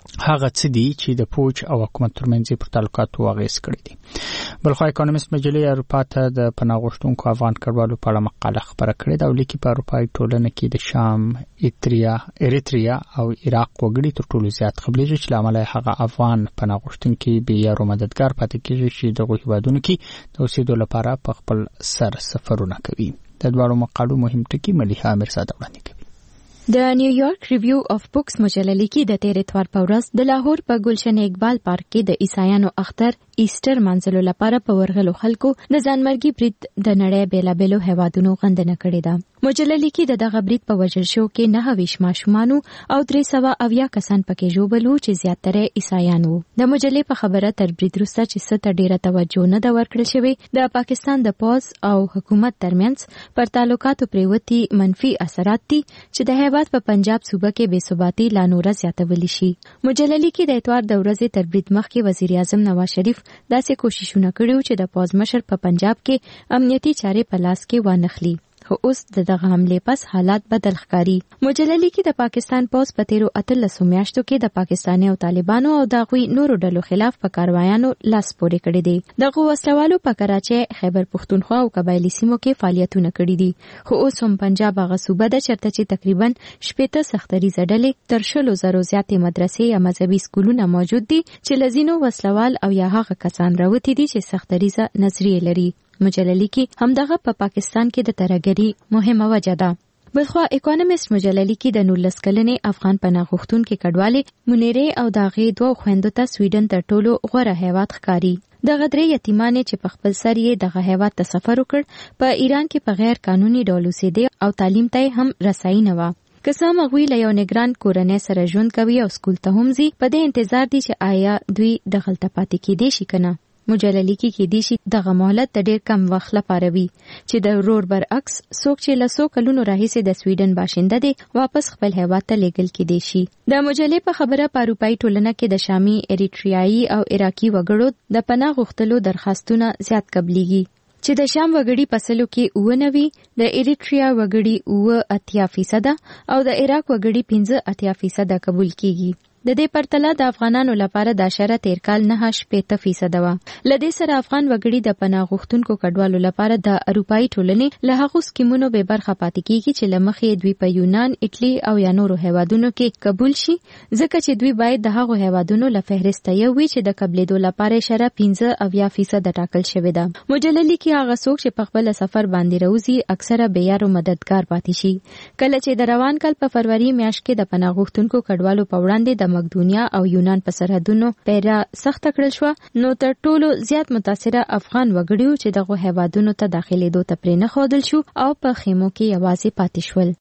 هغه څه دي چې د پوج او حکومت ترمنځ پر تعلقاتو اغیز کړی دي. بلخو اکونومیست مجلې اروپا ته د پناه غوښتونکو افغان کډوالو په اړه مقاله خبره کړې ده او لیکي په اروپایي ټولنه کې د شام، ایتریا، اریتریا او عراق وګړي تر ټولو زیات قبلېږي چې له امله هغه افغان پناه غوښتونکي بې یارو مددګار پاتې کېږي چې دغو هیوادونو کې د اوسېدو لپاره په خپل سر سفرونه کوي. د دواړو مقالو مهم ټکي ملیحه امیرزاده وړاندې کوي. د نیویارک ریویو اف بوکس مجله لیکي د تیر اتوار په ورځ د لاهور په ګلشن اقبال پارک کې د عیسایانو اختر ایسټر منځلو لپاره په ورغلو خلکو د ځانمرګي برید د نړۍ بیلابېلو هیوادونو غندنه کړې ده. مجله لیکي د دغه برید په وژل شو کې نهه ویشت ماشومان او درې سوه اویا کسان پکې ژوبل وو چې زیاتره عیسایان وو. د مجلې په خبره تر برید وروسته چې څه ته ډېره توجه نه ده ورکړل شوې، د پاکستان د پوځ او حکومت ترمنځ پر تعلقاتو پریوتي منفي اثرات دي چې د هیواد په پنجاب صوبه کې بې ثباتي لا نوره زیاتولی شي. مجله لیکي د اتوار د ورځې تر برید مخکې وزیر اعظم نواز شریف داسې کوششونه کړي چې د پوځ مشر په پنجاب کې امنیتي چارې په لاس کې وانخلي، خو اوس د دغه حملې پس حالات بدل ښکاري. مجله لیکي د پاکستان پوځ په تیرو اتلسو میاشتو کې د پاکستاني او طالبانو او د هغوی نورو ډلو خلاف په کاروایانو لاس پورې کړی دی. دغه وسلوالو په کراچۍ، خیبر پښتونخوا او قبایلي سیمو کې فعالیتونه کړي دي، خو اوس هم پنجاب هغه صوبه ده چېرته چې تقریبا شپېته سختریزه ډلې تر شلو زرو زیاتې مدرسې یا مذهبي سکولونه موجود دي چې له ځینو وسلوال او یا هغه کسان راوتي دي چې سختریزه نظریې لري. مجله لیکي همدغه په پا پاکستان کې د ترهګرۍ مهمه وجه ده. بلخوا اکونومیست مجله لیکي د نولس کلنې افغان پناه غوښتونکې کډوالې منیرې او د هغې دوو خویندو ته سویډن تر ټولو غوره هیواد ښکاري. دغه درې یتیمانې چې په خپل سر یې دغه هیواد ته سفر وکړ، په ایران کې په غیر قانوني ډول اوسېدې او تعلیم ته هم رسایي نه وه. که څه هم هغوی له یو نګران کورنۍ سره ژوند کوي او سکول ته هم ځي، په دې انتظار دي چې آیا دوی دغلته پاتې کېدی شي که نه. مجله لیکي کېدی شي دغه مهلت د ډېر کم وخت لپاره وي چې د ورور برعکس څوک چې له څو کلونو راهیسې د سویډن باشنده دی واپس خپل هیواد ته لیږل کېدی شي. د مجلې په خبره په اروپایي ټولنه کې د شامي، اریټریایي او عراقي وګړو د پناه غوښتلو درخواستونه زیات قبلېږي چې د شام وګړي په سلو کې اووه نوي، د اریټریا وګړي اووه اتیا فیصده او د عراق وګړي پنځه اتیا فیصده قبول کېږي. د دې پرتله د افغانانو لپاره دا شره تیر کال نه شپېته فیصده وه. له دې سره افغان وګړي د پناه غوښتونکو کډوالو لپاره د اروپایي ټولنې له هغو سکیمونو بې برخه پاتې کېږي چې له مخې دوی په یونان، اټلي او یا نورو هیوادونو کې قبول شي، ځکه چې دوی باید د هغو هیوادونو له فهرسته یو وي چې د قبلېدو لپاره شره پنځه اویا فیصده ټاکل شوې ده. مجله لیکي هغه څوک چې په خپل سفر باندې راوځي اکثره بېیارو مددګار پاتې شي. کله چې د روان کال په فروری میاشت کې د پناه غوښتونکو کډوالو په وړاندې د مقدونیا او یونان په سرحدونو پیره سخته کړل شوه، نو تر ټولو زیات متاثره افغان وګړي چې دغه هیوادونو ته داخلېدو ته پرې نه ښودل شو او په خیمو کې یوازې پاتې شول.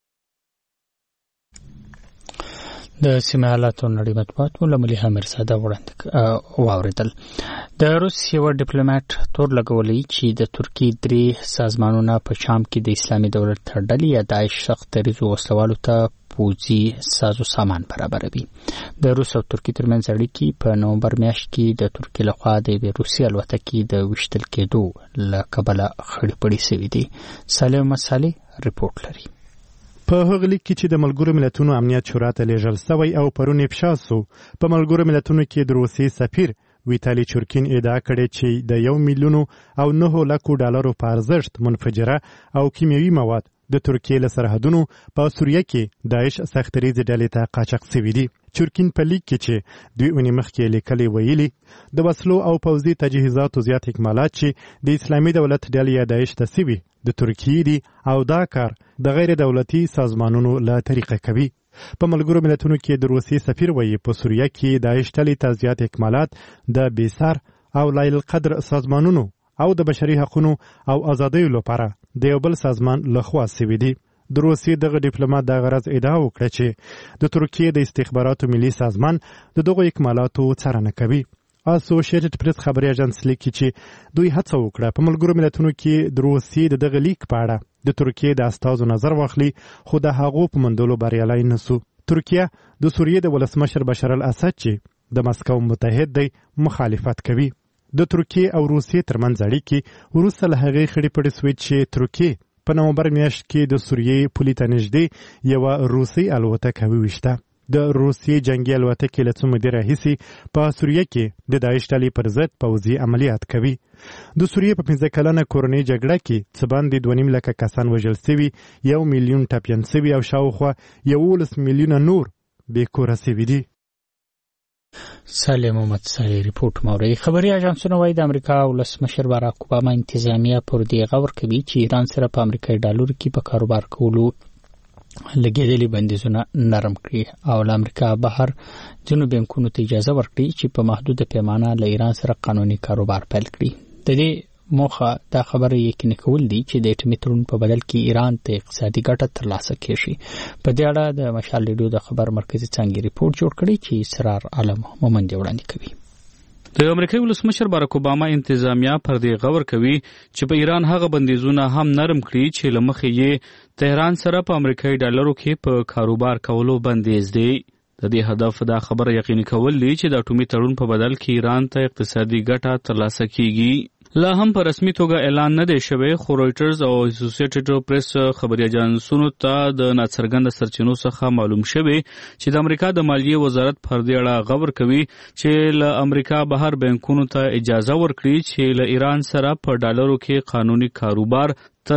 د سیمه حالاتو نړۍ مطبوعات مو له ملیحه امیرزاده وړاندې واورېدل. د روس یو ډیپلوماټ تور لګولی چې د ترکیې درې سازمانونه په شام کې د اسلامي دولت ډلې یا داعش سخت دریځو وسلوالو ته پوځي سازو سامان برابروي. د روس او ترکیې ترمنځ اړیکې په نومبر میاشت کې د ترکیې لخوا د یوې روسي الوتکې د ویشتل کېدو له کبله خړې پړې سوي دي. صالح مسالي رپورټ لري. په هغه لیک کې چې د ملګرو ملتونو امنیت شورا ته لیږل سوی او پرون افشا سو، په ملګرو ملتونو کې د روسي سفیر ویتالي چورکین ادعا کړې چې د یو میلیون او نه لکو ډالرو په ارزښت منفجره او کیمیاوي مواد د ترکیې له سرحدونو په سوریه کې داعش سختریزې ډلې ته قاچاق سوي دي. چورکین په لیک کې چې دوی اونۍ مخکې لیکلي ویلي د وسلو او پوځي تجهیزاتو زیات اکمالات چې د اسلامي دولت ډلې یا داعش ته سوي د ترکیې دي او دا کار د غیر دولتي سازمانونو له طریقه کوي. په ملګرو ملتونو کې د روسي سفیر وایي په سوریه کې داعش ډلې ته زیات اکمالات د بیسار او لایل القدر سازمانونو او د بشري حقوقو او ازادیو لپاره د یو بل سازمان لخوا سوي دي. د روسي دغه ډیپلوماټ د غرض ادعا وکړه چې د ترکیې د استخباراتو ملي سازمان د دغو اکمالاتو څارنه کوي. اسوسییټډ پریس خبري اژانس لیکي چې دوی هڅه وکړه په ملګرو ملتونو کې د روسي د دغه لیک په اړه د ترکیې د استازو نظر واخلي، خو د هغو په موندلو بریالی نه سو. ترکیه د سوریې د ولسمشر بشار الاسد چې د مسکو متحد دی مخالفت کوي. د ترکیې او روسیې ترمنځ اړیکې وروسته له هغې خړې پړې سوې چې ترکیې په نومبر میاشت کې د سوریې پولې ته نږدې یوه روسي الوتکه وویشته. د روسیې جنگي الوتکې له څو مودې راهیسې په سوریه کې د داعش ډلې پر ضد پوځي عملیات کوي. د سوریې په پنځه کلنه کورنۍ جګړه کې څه باندې دوه نیم لکه کسان وژل سوي، یو میلیون ټپیان سوي او شاوخوا یولس میلیونه نور بې کوره سوي دي. سالم محمد صالح ریپورت موري. خبري اژانسونه وايي د امریکا ولسمشر باراک اوباما انتظامیه پر دې غور کوي چې ایران سره په امریکایي ډالرو کې په کاروبار کولو لګېدلي بندیزونه نرم کړي او له امریکا بهر ځینو بانکونو ته اجازه ورکړي چې په محدوده پیمانه له ایران سره قانوني کاروبار پیل کړي. د دې موخه دا خبره یقیني کول دي چې د اټومي تړون په بدل کې ایران ته اقتصادي ګټه ترلاسه کړي. په دې اړه د مشال ریډیو د خبر مرکزي څنګه ریپورت جوړ کړی چې سرار عالم مومند وړاندې کوي. د امریکایي ولسمشر باراک اوباما انتظامیه پر دې غور کوي چې په ایران هغه بندیزونه هم نرم کړي چې له مخې یې تهران سره په امریکایي ډالرو کې په کاروبار کولو بندیز دی. د دې هدف دا خبره یقیني کول دي چې د اټومي تړون په بدل کې ایران ته اقتصادي ګټه ترلاسه کیږي. لا هم په رسمي توګه اعلان نه دی شوی، خو رويټرز او اسوسییټډ پریس خبري اژانسونو ته د ناڅرګند سرچینو څخه معلوم شوی چې د امریکا د مالیې وزارت پر دې اړه غور کوي چې له امریکا بهر بانکونو ته اجازه ورکړي چې له ایران سره په ډالرو کې قانوني کاروبار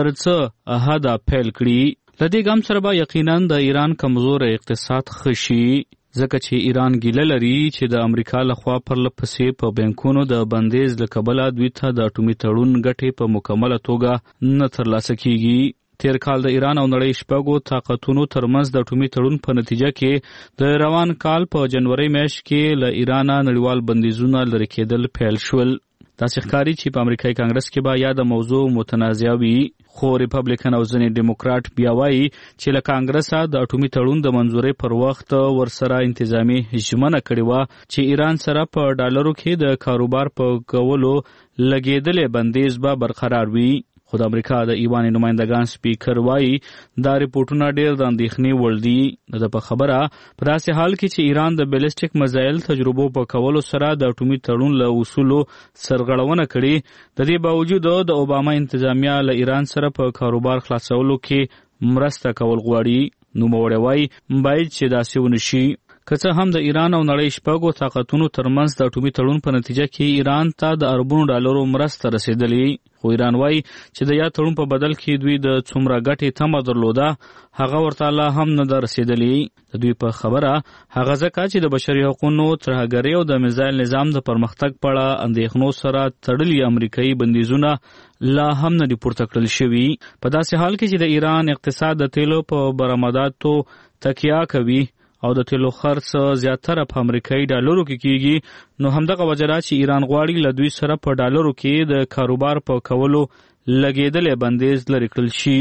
ترڅه احاده پیل کړي. له دې ګام سره به یقینا د ایران کمزور اقتصاد خشي، ځکه چې ایران ګیله لري چې د امریکا لخوا پرله پسې په بانکونو د بندیز له کبله دوی ته د اټومي تړون ګټې په مکمله توګه نه ترلاسه کیږي. تیر کال د ایران او نړۍ شپږو طاقتونو ترمنځ د اټومي تړون په نتیجه کې د روان کال په جنوري میاشت کې له ایران نړیوال بندیزونه لرې کېدل پیل شول. داسې ښکاري چې په امریکایي کانګرس کې به یا د موضوع متنازعه وي، خو ریپبلیکن او ځینې ډیموکراټ بیا وایي چې له کانګرسه د اټومي تړون د منظورۍ پر وخت ورسره انتظامي ژمنه کړې وه چې ایران سره په ډالرو کې د کاروبار په کولو لګېدلې بندیز به برقرار وي. خو د امریکا د ایوان نمایندګان سپیکر وایي دا ریپورټونه ډېر د اندېښنې وړ دي. د په خبره په داسې حال کې چې ایران د بیلسټیک میزایل تجربو په کولو سره د اټومي تړون له اصولو سرغړونه کړې، د دې باوجود د اوباما انتظامیه له ایران سره په کاروبار خلاصولو کې مرسته کول غواړي. نوموړی وایي باید چې داسې ونه شي. که څه هم د ایران او نړۍ شپږو طاقتونو ترمنځ د اټومي تړون په نتیجه کې ایران ته د اربونو ډالرو مرسته رسیدلې، خو ایران وایي چې د یا تړون په بدل کې دوی د څومره ګټې تمه درلوده هغه ورته لا هم نه ده رسیدلې. د دوی په خبره هغه ځکه چې د بشري حقوقو ترهګرۍ او د میزایل نظام د پرمختګ په اړه اندېښنو سره تړلي امریکایي بندیزونه لا هم نه دي پورته کړل شوي. په داسې حال کې چې د ایران اقتصاد د تیلو په برآمداتو تکیه کوي او د تیلو خرڅ زیاتره په امریکایي ډالرو کې کیږي، نو همدغه وجه ده چې ایران غواړي له دوی سره په ډالرو کې د کاروبار په کولو لګېدلې بندیز لرې کړل شي.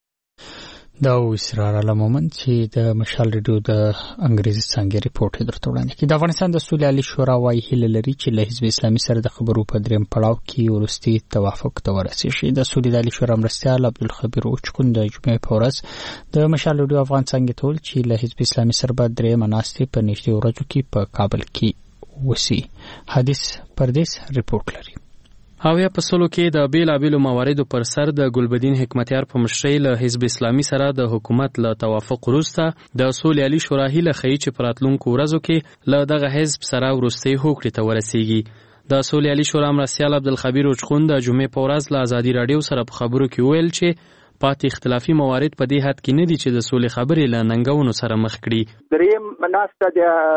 دا اسرار عالم مومند چې د مشال ریډیو د انګریزي څنګه ریپورت درته وړاندې کړي. د افغانستان د سولې عالی شورا وايي هیله لري چې له حزب اسلامي سره د خبرو په دریم پړاو کې ورستي توافق ته ورسیږي. د سولې عالی شورا مرستیال عبدالخبیر اوچکون د جمعې په ورځ د مشال ریډیو افغان څنګه ټول چې له حزب اسلامي سره به درې مناستې په نږدې ورځو کې په کابل کې وسی. حدیث پردیس ریپورت لري. هاویا په سلو کې د بیلابیلو مواردو پر سر د ګلبدین حکمتیار په مشرۍ له حزب اسلامي سره د حکومت له توافق وروسته د سولې عالی شورا هیله ښیي چې په راتلونکو ورځو کې له دغه حزب سره وروستۍ هوکړې ته ورسیږي. د سولې عالی شورا مرستیال عبدالخبیر اوچخون د جمعې په ورځ له ازادي راډیو سره په خبرو کې وویل چې پاتې اختلافي موارد په دې حد کې نه دي چې د سولې خبرې له ننګونو سره مخ کړي. دریم مناسته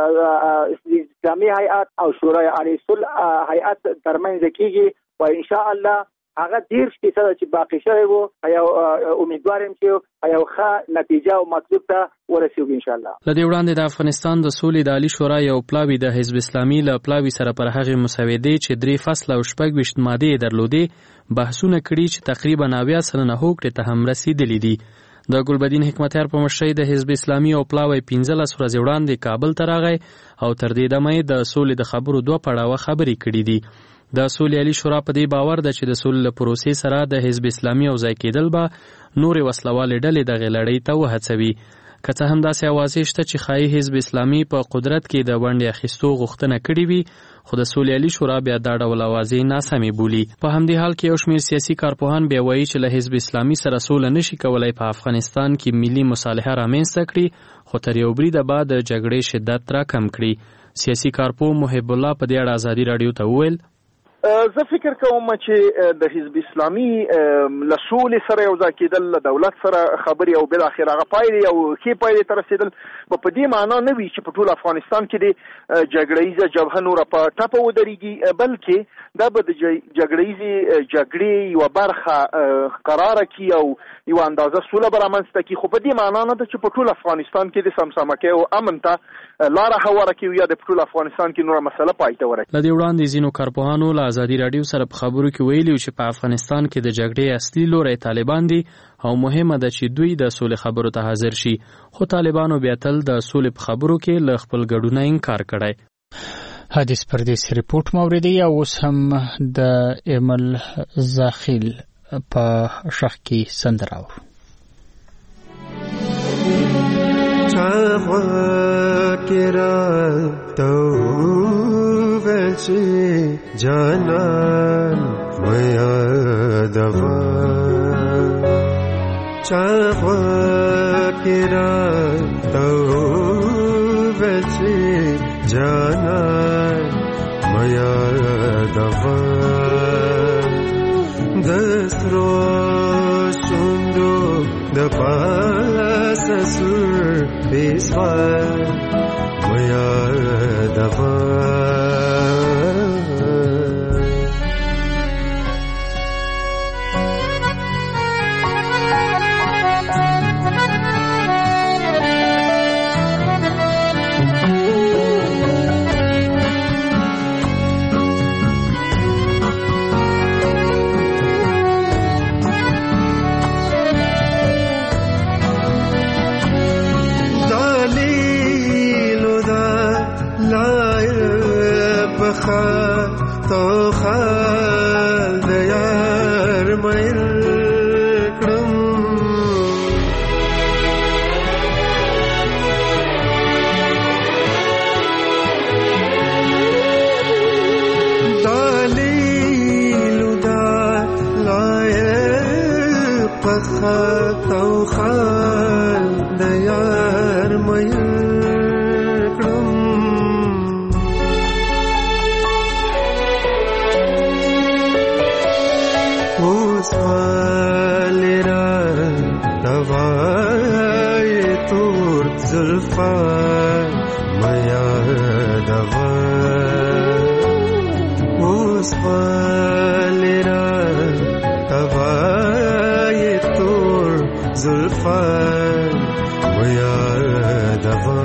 د اسلامي هیئات او شورای عالی صلح هیئات ترمنځ کېږي و ان شاء الله هغه ډیر فیصد چې باقی شوی وو او امیدوار یم چې یو ښه نتیجه او مطلوب ته ورسیږي ان شاء الله. لدې وړاندې د افغانستان د سولې د عالی شورا یو پلاوی د حزب اسلامي له پلاوی سره پر هغه مسودې چې درې فصل او شپږ ویشت مادې درلودې بحثونه کړي چې تقریبا اویا سلنه هوکړې ته هم رسیدلې دي. د ګلبدین حکمتیار په مشرۍ د حزب اسلامي او پلاوی پنځلس ورځې وړاندې کابل ته راغی او تر دې دمه د سولې د خبرو دوه پړاوه خبرې کړي دي. د سولې عالی شورا په دې باور ده چې د سولې له پروسې سره د حزب اسلامي او ځای کېدل به نورې وسلوالې ډلې دغې لړۍ ته وهڅوي. که څه هم داسې اوازې شته چې ښایي حزب اسلامي په قدرت کې د ونډې اخیستو غوښتنه کړې وي، خو د سولیالي شورا بیا دا ډول اوازې ناسمې بولي. په همدې حال کې یو شمېر سیاسي کارپوهان بیا وایي چې له حزب اسلامي سره سوله نشي کولای په افغانستان کې ملي مصالحه رامنځته کړي، خو تر یو بریده بعد د جګړې شدت راکم کړي. سیاسي کارپوه محب الله په دې اړه ازادي راډیو ته وویل: زه فکر کوم چې د حزب اسلامي له سولې سره یو ځای کېدل، له دولت سره خبرې او بالاخره هغه پایلې او ښې پایلې ته رسېدل به په دې معنا نه وي چې په ټول افغانستان کې د جګړه ییزه جبهه نوره په ټپه ودرېږي، بلکې دا به د جګړه ییزې جګړې یوه برخه قراره کړي او یوه اندازه سوله به رامنځته کړي، خو په دې معنا نه ده چې په ټول افغانستان کې د سمسامکۍ او امن ته لاره هواره کړي یا د ټول افغانستان کې نوره مسله پای ته ورسوي. له دې وړاندې ځینو کارپوهانو له ازادي راډیو سره په خبرو کې ویلي چې په افغانستان کې د جګړې اصلي لوری طالبان دي او مهمه ده چې دوی د سولې خبرو ته حاضر شي، خو طالبانو بیا تل د سولې په خبرو کې له خپل ګډونه انکار کړی. حدیث پردیس ریپورت موریدي او اوس هم د ایمل زاخیل په شخ کې سندره اورو. جانان میا دوا چاوا کرا تو بچی جانان میا دوا دسترو شوندو د پاس سر بیسوا میا دوا تو خال دیار میر کرم دلیل دا لایق پخا تو خال دیار میر میا دوا اوس والرا توای تور زلفا میا دوا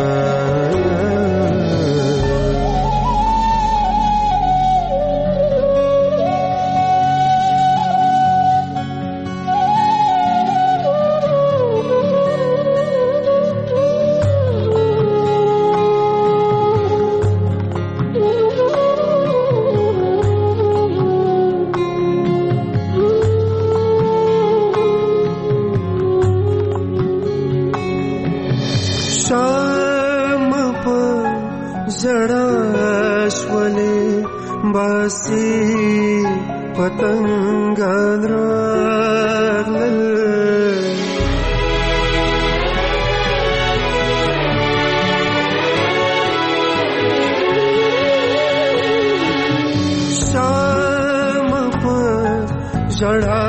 باسی پتنگان راغلل شام پر جڑا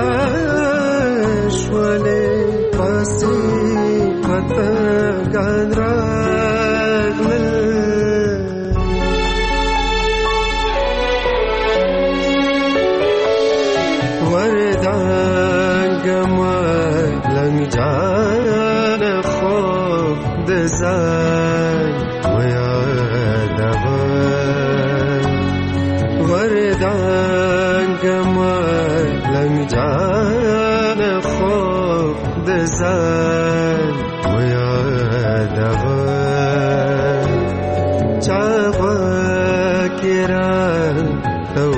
شولے باسی پتنگان راغلل جان خوب دزان میا دوا وردان گمار لنگ جان خوب دزان میا دوا چاوا کران تو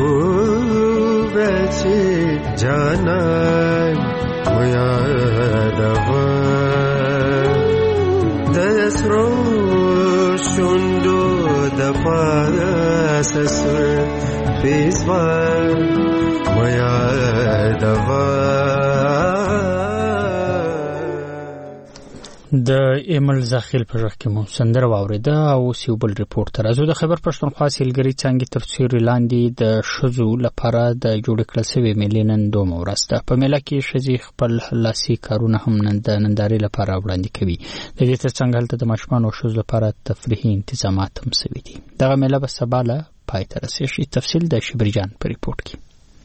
بچی جانان میا دوا سسر پیزوار میادوار د ایمل زاخیل پر وخت کې مو سندره واوریده او سیوبل ریپورت تر ازو د خبر پښتونخوا سیلګری څنګه تفسیر لاندې د شذو لپاره د جوړ کړل شوی میلینن دوه ورسته په میله کې شذي خپل لاسي کارونه هم نن د ننداري لپاره وړاندې کوي د دې ترڅنګ هلته د ماشومان او شذو لپاره تفریحي تنظیمات هم شوي دي دغه میله به سباله پای ته رسیږي تفصیل د شبرجان په ریپورت کې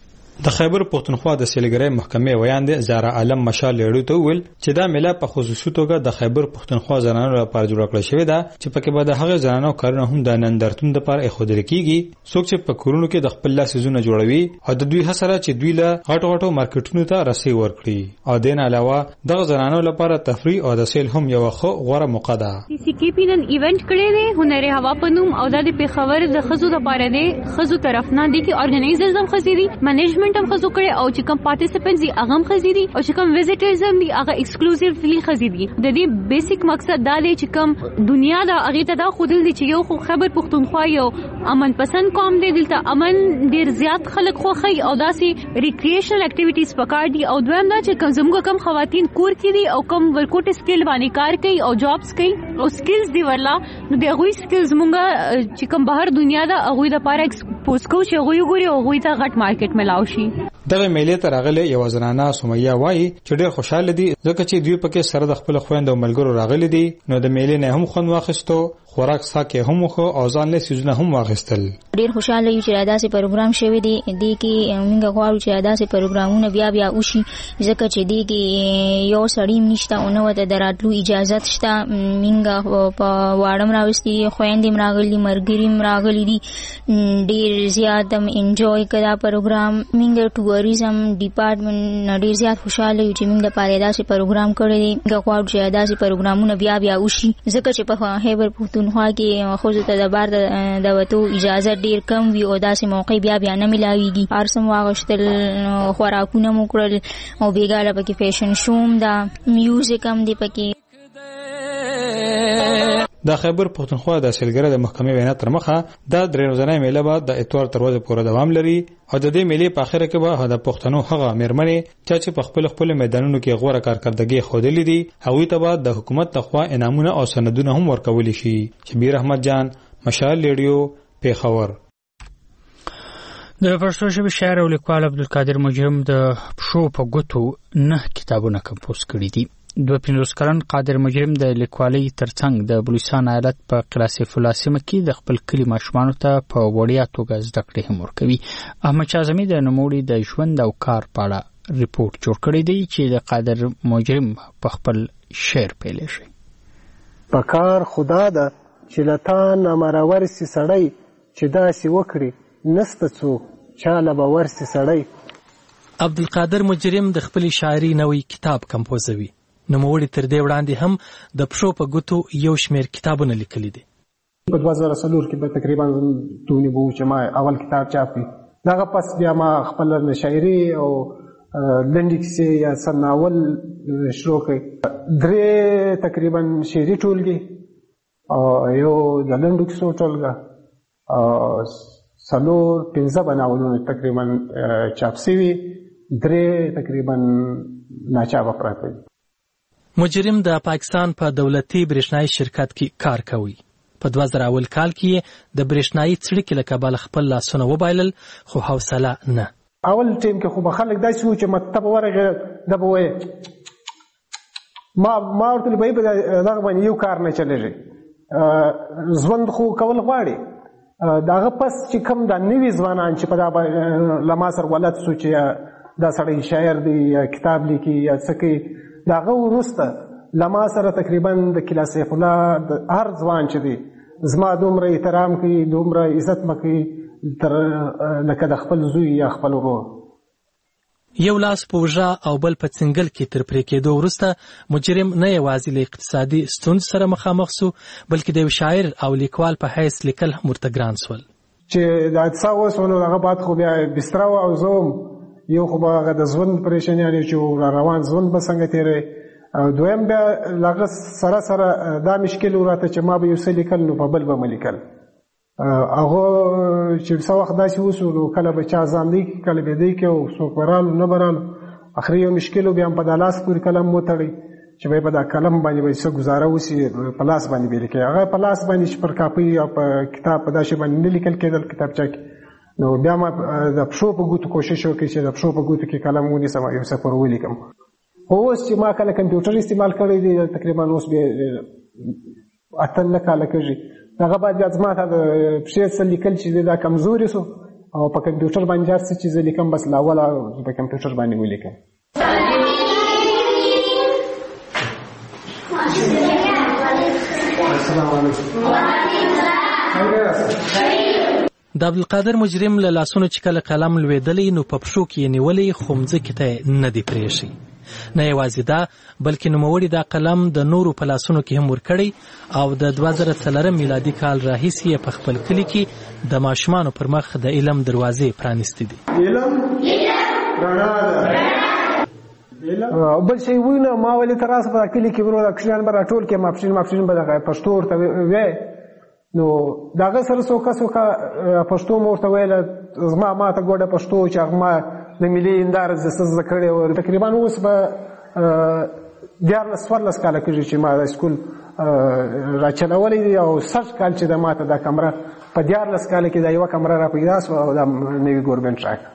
د خیبر پښتونخوا د سیلګری محکمې ویاند زهرا عالم مشال لړو ته ویل چې دا میله په خصوصي توګه د خیبر پښتونخوا زنانو لپاره جوړ کړل شوې ده چې پکې به د هغه زنانو کارونه هم د نندارتون لپاره اخودل کیږي څوک چې په کورونو کې د خپل لاس زونه جوړوي او د دوی هڅه چې دوی له غټو غټو مارکیټونو ته رسي ورکړي او دین علاوه دغه زنانو لپاره تفریح او د سیل هم یو خو غوړه موقع ده سی کی پی نن ایونت کړي دي هنر هوا پنوم او د پیښور د خزو لپاره دي خزو طرف نه دي چې ارګنایزرز هم خزيري منیجمنت هم خزو کړي او چې کوم پارټیسپینټس دي هغه هم خزيري او چې کوم ویزیټرز هم دي هغه ایکسکلوزیولی خزيري د دې بیسیک مقصد دا دی چې کوم دنیا دا هغه ته دا خودل دي چې یو خو خبر پښتونخوا یو امن پسند قوم دی دلته امن ډیر زیات خلک خوخي او داسي ریکرییشنل اکټیویټیز پکار دي او دویم دا چې کوم زموږ کم خواتین کور کې دي او کوم ورکوټ سکیل باندې کار کوي او جابز کوي او سکلز دی ورلا نو دغه سکلز مونږه چې کوم بهر دنیا دا هغه د پاره ایکسپوز کو چې هغه ګوري او هغه ته غټ مارکیټ ملاوي شي دغه میلې ته راغلي یو زنانه سمیه وایي چې ډېر خوشاله دي ځکه چې دوی پکې سره د خپل خويند او ملګرو راغلي دي نو د میلې نه هم خوند واخیستو خوراک ساکه هم خو او ځان له سيزونه هم واغستل ډیر خوشاله یو چې داسې پروګرام شوی دی دی کې موږ غواړو چې داسې پروګرامونه بیا بیا وشي ځکه چې دی کې یو سړی نشته او نو د دراتلو اجازه شته موږ په واړم راوستي خويندې راغلي مرګري راغلي دي ډیر زیات هم انجوای کړه پروګرام موږ ټوریزم ډپارټمنټ ډیر زیات خوشاله یو چې موږ د پاره داسې پروګرام کړی دی غواړو چې داسې پروګرامونه بیا بیا وشي ځکه چې په خیبر پښتونخوا کې خو ته د بار د وته اجازه ډیر کم وی او داسې موقع بیا بیا نه ملاويږي ارسم واغشتل خوراکونه مو کړل او بیګاله پکې فیشن شوم دا میوزیک هم دی پکې د خیبر پښتونخوا د سیلګری د محکمې وینا تر مخه د درې ورځې میله بعد د اتوار تر ورځې پورې دوام لري او د دې میلې په اخر کې به د پښتنو هغه مېرمنې چې په خپل خپل میدانونو کې غوړه کارکړدګي خوده لیدي هغه ته بعد د حکومت لخوا انعامونه او سندونه هم ورکول شي شبیر احمد جان مشال ریډیو پیښور د پښتو ژبې شاعر او لیکوال عبدالقادر مجرم د پښو په ګوتو نه کتابونه کمپوز کړي دي دوه پنځوس کلن قادر مجرم د لیکوالۍ ترڅنګ د بلوچستان ایالت په قلاسف العاصمه کې د خپل کلی ماشومانو ته په وړیا توګه زده کړې هم ورکوي احمد شاه اعظمي د نوموړي د ژوند او کار په اړه ریپورت جوړ کړی دی چې د قادر مجرم په خپل شعر پیلې شي په کار خدا ده چې لتان امرورسي سړی چې داسې وکړي نسته څوک چاله به ورسي سړی عبدالقادر مجرم د خپل شاعري نوې کتاب کمپوزوي نوموړي تر دې وړاندې هم د پښو په ګوتو یو شمېر کتابونه لیکلي دي په دوه زره څلور کې به تقریبا دونې به چې ما اول کتاب چاپ کړي دغه پس بیا ما خپل شاعري او لنډې کیسې یا څه ناول شروع کړی درې تقریبا شعري ټولګې او یو د لنډو کیسو ټولګه څلور پنځه به ناولونه تقریبا چاپ شوي درې تقریبا ناچاپه پراته دي مجرم د پاکستان په دولتي برېښنایي شرکت کې کار کوي په دوه زره اول کال کې د برېښنایي څړیکې له کبله خپل لاسونه وبایلل خو حوصله نه اول ټیم کې خو به خلک داسې وو چې مکتب ورغی ده به وایي ما ما ورته ویل به دغه باندې یو کار نه چلېږي ژوند خو کول غواړي د هغه پس چې کوم دا نوي ځوانان چې په دا له ما سره ولد سو چې دا سړی شاعر دی یا کتاب لیکي یا څه کوي د هغه وروسته له ما سره تقریبا د کلا سیف الله د هر ځوان چې دی زما دومره احترام کوي دومره عزت مې کوي لکه د خپل زوی یا خپل ورور یو لاس په وژه او بل په څنګل کې تر پرې کېدو وروسته مجرم نه یوازې له اقتصادي ستونزو سره مخامخ سو بلکې د شاعر او لیکوال په حیث لیکل هم ورته ګران سول چې د حادثه وسونه هغه بعد خو بیا بستر او زوم یو خو هغه د ژوند پریشانیانې چې روان ژوند به څنګه تیری او دویم بیا هغه سره سره دا مشکل وراته چې ما به یو څه لیکل نو په بل به مې لیکل هغه چې څو وخت داسې وسو نو کله به چا ځان دی کله به دی کې او څوک ورالو نه برالو اخري یو مشکل بیا په دالاس پورې کلم وتړي چې به په دا کلم باندې به څه گزاره وسی په لاس باندې به لیکي هغه په لاس باندې چې پر کاپي او په کتاب په داسې باندې نه لیکل کېدل کتابچه کې نو بیا ما د پښو په ګوتو کوشش وکړ چې د پښو په ګوتو کې کلم ونیسم یو څه پر ولیکم اوس چې ما کله کمپیوټر استعمال کړی دی تقریبا اوس به اته نه کاله کېږي هغه بعد بیا زما ته د پښې څه لیکل چې دا کمزوري سو او په کمپیوټر باندې هر څه چې لیکم بس لا اوله په کمپیوټر باندې ولیکم. السلام علیکم. د عبدالقادر مجرم له لاسونو چې کله قلم لوېدلی نو په پښو کې یې نیولی خو مځکې ته نه دی پرېښی. نه یوازې دا بلکې نوموړي دا قلم د نورو په لاسونو کې هم ورکړی او د دوه زره څلورم میلادي کال راهیسې یې په خپل کلي کې د ماشومانو پر مخ د علم دروازې پرانیستې دي. علم رڼا ده. بل شی وینه ما ولې تر اوسه په کلي کې ورو اکشن به راټول کې ماپښین ماپښین به دغه پښتو ورته وې نو دغه سره څوکه څوکه پښتو مو ورته ویله زما ما ته ګوډه پښتو چې هغه ما د ملي هنداره زده کړې وه تقریبا اوس به دیارلس څوارلس کاله کېږي چې ما د سکول راچلولی دی او سږ کال چې د ما ته دا کمره په دیارلس کاله کې دا یوه کمره را پیدا سوه او دا نوي ګورمنټ راکړه.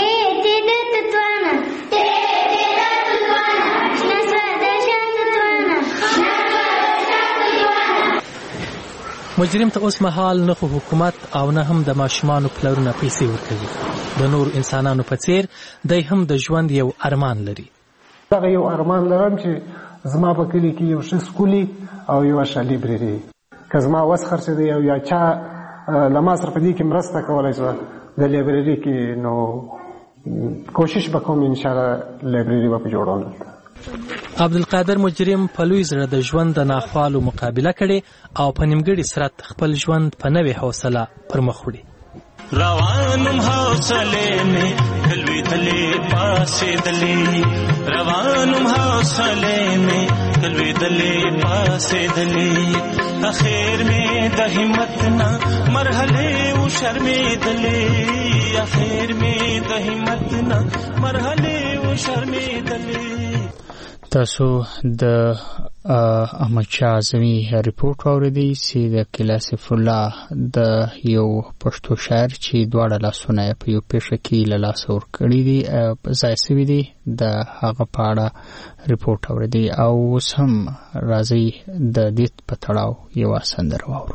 مجرم ته اوس مهال نه خو حکومت او نه هم د ماشومانو پلرونه پیسې ورکوي. د نور انسانانو په څیر دی هم د ژوند یو ارمان لري. دغه یو ارمان لرم چې زما په کلي کې یو ښه سکول او یوه ښه لیبرري که زما وس خرڅېدی او یا چا له ما سره په دې کې مرسته کولی شوه د لیبرري کې نو کوشش به کوم انشاءالله لیبرري به په جوړولو. عبدالقادر مجرم په لوی زړه د ژوند د ناخوالو مقابله کړې او په نیمګړي سرعت خپل ژوند په نوې حوصله پر مخ وړي. روانم حوصله می کلویدلې پاسېدلې روانم حوصله می کلویدلې پاسېدلې اخر می د همت نه مرحله و شرمېدلې اخر می د همت نه مرحله و شرمېدلې. تاسو د احمد شاه اعظمي ریپورت واوریدئ چې د قلعه سیف الله د یو پښتو شاعر چې دواړه لاسونه یې په یو پیښه کې له لاسه ورکړي دي ځای سوي دي د هغه په اړه ریپورت واوریدئ او اوس هم راځئ د دې په تړاو یوه سندره واورو.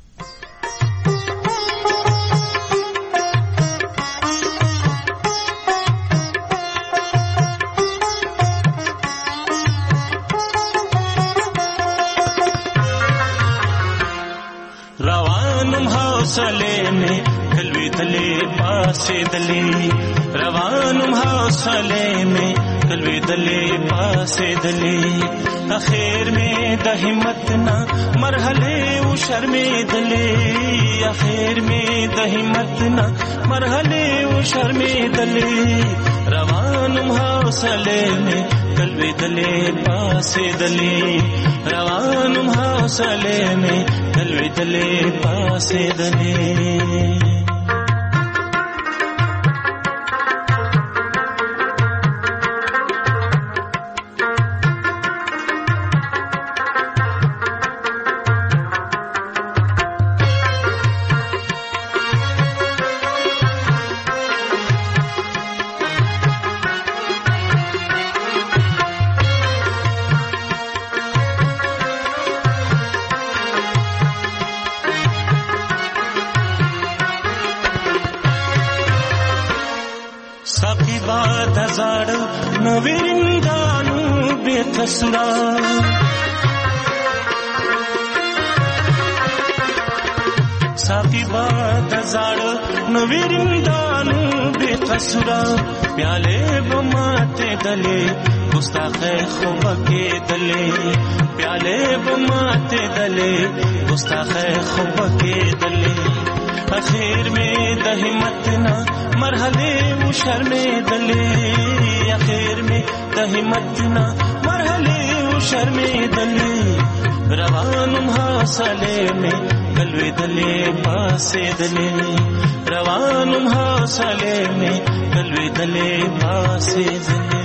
حوصله می کلویدلې پاسېدلې روانم حوصله می کلویدلې پاسېدلې اخر می د همت نه مرحله و شرمېدلې اخر می د همت نه مرحله و شرمېدلې روانم حوصله می کلویدلې پاسېدلې روانم حوصله می کلویدلې پاسېدلې. साकी बात जाड़ नवीरिंदानु बेकसुरा प्याले बमाते दले गुस्ताखे खुब के दले प्याले बमाते दले गुस्ताखे खुब के दले आखिर में दहिमत ना मरहले वो शर्मे दले आखिर में दहिमत ना मरहले वो शर्मे दले रवानुम हासले में کلوې دلې پاسې دلې روانم حوصله مې کلوې دلې پاسې دلې